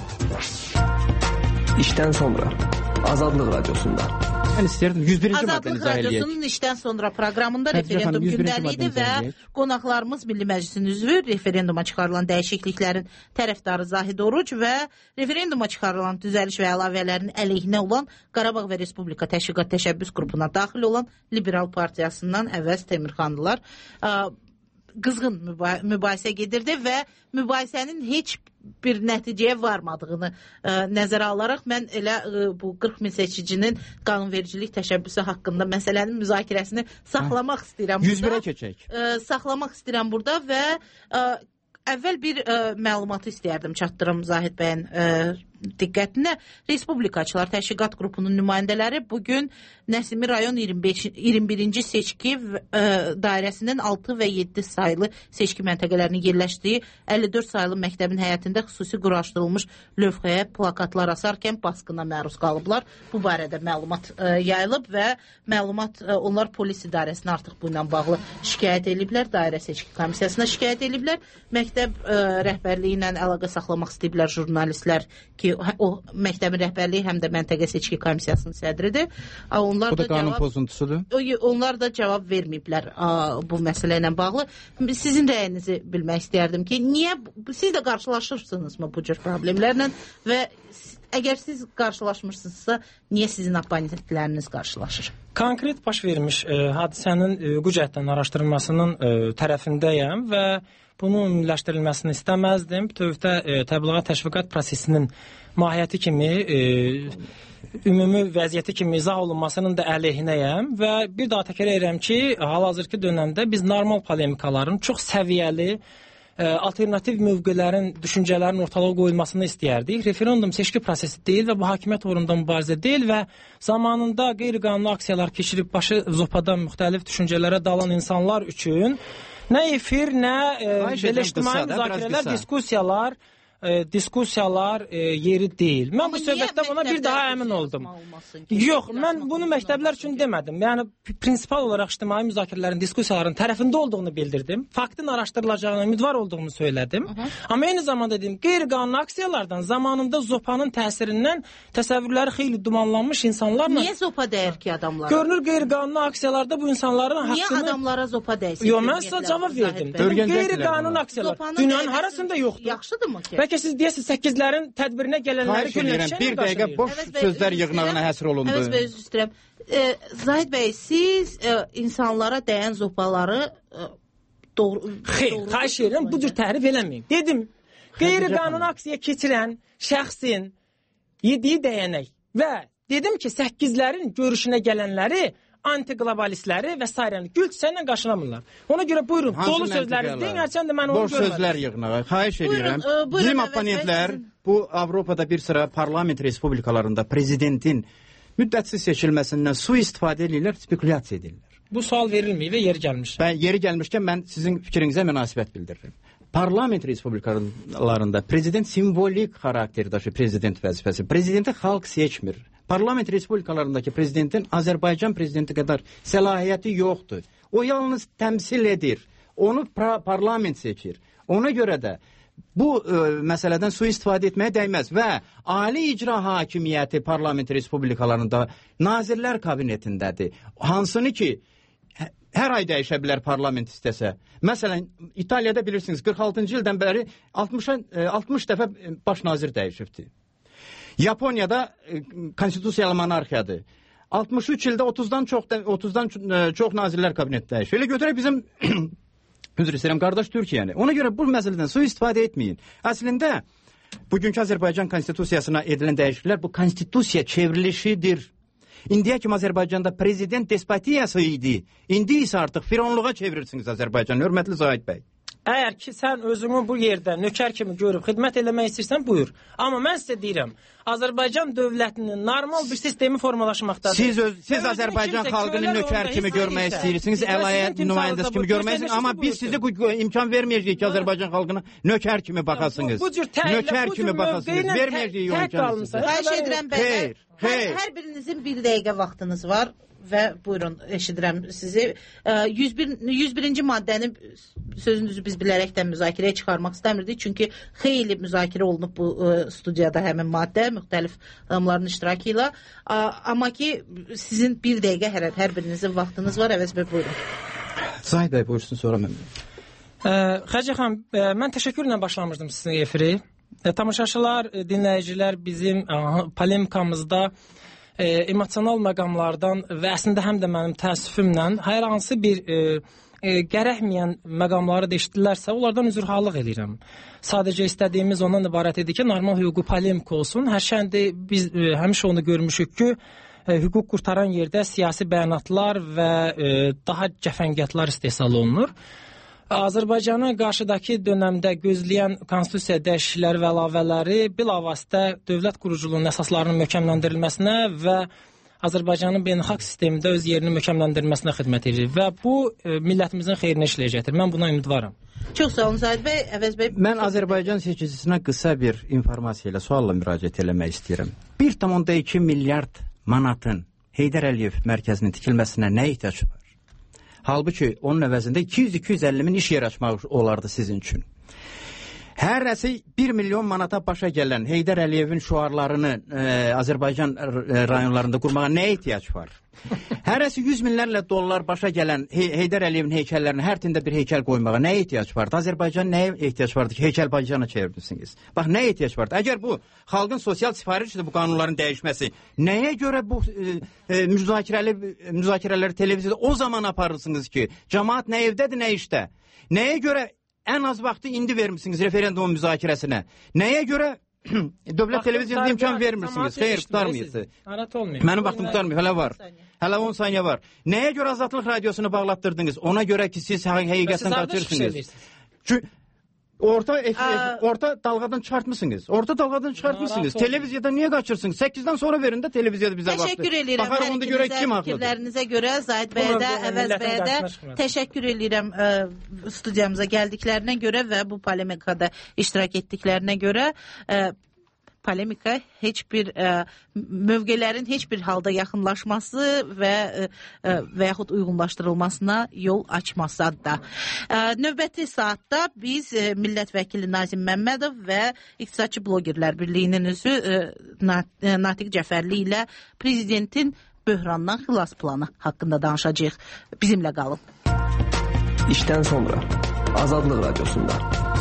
Speaker 15: İşdən sonra Azadlıq Radiosunda.
Speaker 12: Mən istəyirdim yüz birinci maddəni izah eləyək.
Speaker 10: Azadlıq Radiosunun işdən sonra proqramında referendum gündəliyi idi və qonaqlarımız Milli Məclisin üzvü, referenduma çıxarılan dəyişikliklərin tərəfdarı Zahid Oruc və referenduma çıxarılan düzəliş və əlavələrin əleyhinə olan Qarabağ və Respublika Təşviqat Təşəbbüs qrupuna daxil olan Liberal Partiyasından Əvəz Temirxanlılar qızğın mübahisə gedirdi və mübahisənin heç bir nəticəyə varmadığını ə, nəzərə alaraq mən elə ə, bu qırx min seçicinin qanunvericilik təşəbbüsü haqqında məsələnin müzakirəsini saxlamaq istəyirəm.
Speaker 12: yüz birə keçək.
Speaker 10: Ə, saxlamaq istəyirəm burada və ə, əvvəl bir ə, məlumatı istəyərdim çatdırım Zahid bəyin ə, diqqətinə Respublikaçılar Təşkilat qrupunun nümayəndələri bugün Nəsimi rayon iyirmi birinci seçki ə, dairəsinin altı və yeddi saylı seçki məntəqələrinin yerləşdiyi əlli dörd saylı məktəbin həyətində xüsusi quraşdırılmış lövhəyə plakatlar asarkən baskına məruz qalıblar. Bu barədə məlumat ə, yayılıb və məlumat ə, onlar polis idarəsinə artıq bu ilə bağlı şikayət ediblər, dairə seçki komissiyasına şikayət ediblər. Məktəb ə, rəhbərliyi ilə əlaqə saxlamaq istəyiblər jurnalistlər ki, o məktəbin rəhbərliyi həm də məntəqə seçki komissiyasının sədridir. Onlar
Speaker 12: bu da
Speaker 10: da
Speaker 12: qanun
Speaker 10: cavab,
Speaker 12: pozuntusudur.
Speaker 10: Onlar da cavab verməyiblər ə, bu məsələ ilə bağlı. Sizin rəyinizi bilmək istəyərdim ki, niyə siz də qarşılaşırsınızmı bu cür problemlərlə və əgər siz qarşılaşmırsınızsa, niyə sizin abonentləriniz qarşılaşır?
Speaker 11: Konkret baş vermiş e, hadisənin e, qücətdən araşdırılmasının e, tərəfindəyəm və bunun ümumiləşdirilməsini istəməzdim. Bütövdə e, təbliğat təşviqat prosesinin mahiyyəti kimi, e, ümumi vəziyyəti kimi izah olunmasının da əleyhinəyəm və bir daha təkrar edirəm ki, hal-hazırki dönəmdə biz normal polemikaların çox səviyyəli, alternativ mövqələrin, düşüncələrin ortalığa qoyulmasını istəyərdik. Referendum seçki prosesi deyil və bu hakimiyyət uğrunda mübarizə deyil və zamanında qeyri-qanuni aksiyalar keçirib başı zopadan müxtəlif düşüncələrə dalan insanlar üçün nə efir, nə belə ictimai müzakirələr, diskusiyalar E, diskusiyalar e, yeri deyil. Mən bu söhbətdən ona bir daha əmin oldum. Yox, mən bunu məktəblər üçün demədim. Yəni prinsipal olaraq ictimai müzakirələrin, diskusiyaların tərəfində olduğunu bildirdim. Faktın araşdırılacağına ümidvar olduğumu söylədim. Hı -hı. Amma eyni zamanda dedim, qeyri-qanuni aksiyalardan zamanında zopanın təsirindən təsəvvürləri xeyli dumanlanmış insanlarla...
Speaker 10: Niyə zopa dəyir ki adamlara?
Speaker 11: Görünür qeyri-qanuni aksiyalarda bu insanların haqqını...
Speaker 10: Niyə adamlara zopa dəysin?
Speaker 11: Yox, mən sizə cavab verdim. Qeyri-qanuni aksiyalar dünyanın harasında yoxdur.
Speaker 10: Yaxşıdırmı ki?
Speaker 11: Bəlkə siz deyəsiniz səkizlərin tədbirinə gələnləri
Speaker 12: gülməkçə bir dəqiqə boş sözlər yığınağına həsr olundu.
Speaker 10: Əvəz bəy, üzr istəyirəm. E, Zahid bəy, siz e, insanlara dəyən zopaları e, doğru...
Speaker 11: Xeyr, xahiş edirəm, bu cür təhrif eləməyin. Dedim, qeyri-qanuni aksiya keçirən şəxsin yediyi dəyənək və dedim ki, səkizlərin görüşünə gələnləri anti-globalistləri və s. gül çiçəklə qarşılamırlar. Ona görə buyurun, dolu sözləri deyin, hərçən də mən onu
Speaker 12: görmədim. Boş sözlər yığınağa. Xahiş edirəm. Bizim oponentlər bu Avropada bir sıra parlament respublikalarında prezidentin müddətsiz seçilməsindən sui-istifadə edirlər, spekulyasiya edirlər.
Speaker 11: Bu sual verilməyib və yeri gəlmiş.
Speaker 12: Ben yeri gəlmişkən mən sizin fikrinizə münasibət bildiririm. Parlament respublikalarında prezident simvolik xarakter daşıyır, prezident vəzifəsi. Prezidenti xalq seçmir. Parlament respublikalarındakı prezidentin Azərbaycan prezidenti qədər səlahiyyəti yoxdur. O yalnız təmsil edir. Onu parlament seçir. Ona görə də bu e, məsələdən sui-istifadə etməyə dəyməz və ali icra hakimiyyəti parlament respublikalarında Nazirlər Kabinetindədir. Hansını ki hər ay dəyişə bilər parlament istəsə. Məsələn, İtaliyada bilirsiniz qırx altıncı ildən bəri altmış dəfə baş nazir dəyişibdir. Yaponiyada e, konstitusiyalı monarxiyadır. altmış üç ildə otuzdan çox otuzdan çox nazirlər kabineti dəyişir. Elə götürək bizim üzr istəyirəm qardaş Türkiyəni. Ona görə bu məsələdən sui-istifadə etməyin. Əslində bugünkü Azərbaycan konstitusiyasına edilən dəyişikliklər bu konstitusiya çevrilişidir. İndiyə kimi Azərbaycanda prezident despotiyası idi. İndi isə artıq fironluğa çevirirsiniz Azərbaycan. Hörmətli Zahid bəy.
Speaker 11: Əgər ki, sən özünü bu yerdə nökər kimi görüb xidmət eləmək istəyirsən, buyur. Amma mən sizə deyirəm, Azərbaycan dövlətinin normal bir sistemi formalaşmaqdadır.
Speaker 12: Siz, öz, siz Azərbaycan xalqını nökər kimi görmək istəyirsiniz, əlayət nümayəndəsi kimi görmək istəyirsiniz, amma biz sizə bu imkan verməyəcəyik ki, Azərbaycan xalqına nökər kimi baxasınız. Nökər kimi baxasınız, verməyəcəyik o imkanı sizə.
Speaker 10: Xahiş edirəm bəy, hər birinizin bir dəqiqə vaxtınız var. Və buyurun, eşidirəm sizi. yüz bir, yüz birinci maddəni sözünüzü biz bilərəkdən müzakirəyə çıxarmaq istəmirdik. Çünki xeyli müzakirə olunub bu studiyada həmin maddə, müxtəlif adamların iştirakı ilə. Amma ki, sizin bir dəqiqə hər, hər birinizin vaxtınız var. Əvəz bəy, buyurun.
Speaker 12: Zahid bəy, buyursun, sonra mən.
Speaker 11: Xəcə xan, mən təşəkkürlə başlamışdım sizin efiri. Tamaşaçılar, dinləyicilər bizim polemikamızda E, emosional məqamlardan və əslində həm də mənim təəssüfümlə hər hansı bir e, e, gərəkməyən məqamları deşdilərsə, onlardan üzrxahlıq edirəm. Sadəcə istədiyimiz ondan ibarət idi ki, normal hüquqi polemika olsun. Hər şeydə biz e, həmişə onu görmüşük ki, e, hüquq qurtaran yerdə siyasi bəyanatlar və e, daha cəfəngiyatlar istehsal olunur. Azərbaycanın qarşıdakı dönəmdə gözləyən konstitusiya dəyişiklikləri və əlavələri bilavasitə dövlət quruculuğunun əsaslarının möhkəmləndirilməsinə və Azərbaycanın beynəlxalq sistemində öz yerini möhkəmləndirməsinə xidmət edir və bu e, millətimizin xeyrinə işləyəcəkdir. Mən buna ümidvaram.
Speaker 10: Çox sağ olun Zahid bəy, Əvəz bəy.
Speaker 12: Mən Azərbaycan seçicisinə qısa bir informasiya ilə sualla müraciət eləmək istəyirəm. bir tam iki milyard manatın Heydər Əliyev mərkəzinin tikilməsinə nə ehtiyac var? Halbuki onun əvəzində iki yüz iki yüz əlli min iş yer açmaq olardı sizin üçün. Hərəsi bir milyon manata başa gələn Heydər Əliyevin şüarlarını e, Azərbaycan rayonlarında qurmağa nə ehtiyac var? Hərəsi yüz minlərlə dollar başa gələn He Heydər Əliyevin heykəllərini hər tində bir heykəl qoymağa nə ehtiyac vardı? Azərbaycan nəyə ehtiyac vardı ki, heykəlbacana çevirmişsiniz? Bax, nə ehtiyac vardı? Əgər bu xalqın sosial sifarişidir bu qanunların dəyişməsi, nəyə görə bu e, e, müzakirəli müzakirələri televiziyada o zaman aparırsınız ki, cəmaət nə evdədir, nə işdə? Nəyə görə ən az vaxtı indi vermişsiniz referendum müzakirəsinə? Nəyə görə dövlət televiziyasında imkan vermirsiniz? Xeyr, tutarmıyız. Mənim vaxtım tutarmıyız, hələ var. Hələ on saniyə var. Nəyə görə Azadlıq Radiosunu bağlatdırdınız? Ona görə ki, siz həqiqətdən qaçırsınız. Çünki orta orta dalğadan çıxartmısınız. Orta dalğadan çıxartmısınız. Televiziyada niyə qaçırsınız? səkkizdən sonra verin də televiziyada bizə vaxtı.
Speaker 10: Təşəkkür edirəm.
Speaker 12: Baxar onda görə kim haqlıdır?
Speaker 10: Fikirlərinizə görə Zahid bəyə də, Əvəz bəyə də təşəkkür edirəm ə, studiyamıza gəldiklərinə görə və bu polemikada iştirak etdiklərinə görə. Ə, polemika heç bir ə, mövqələrin heç bir halda yaxınlaşması və ə, və yaxud uyğunlaşdırılmasına yol açmasa da. Ə, növbəti saatda biz ə, millət vəkili Nazim Məmmədov və İqtisadçı Blogerlər Birliyinin üzvü ə, Natiq Cəfərli ilə prezidentin böhrandan xilas planı haqqında danışacağıq. Bizimlə qalın.
Speaker 15: İşdən sonra Azadlıq Radiosunda.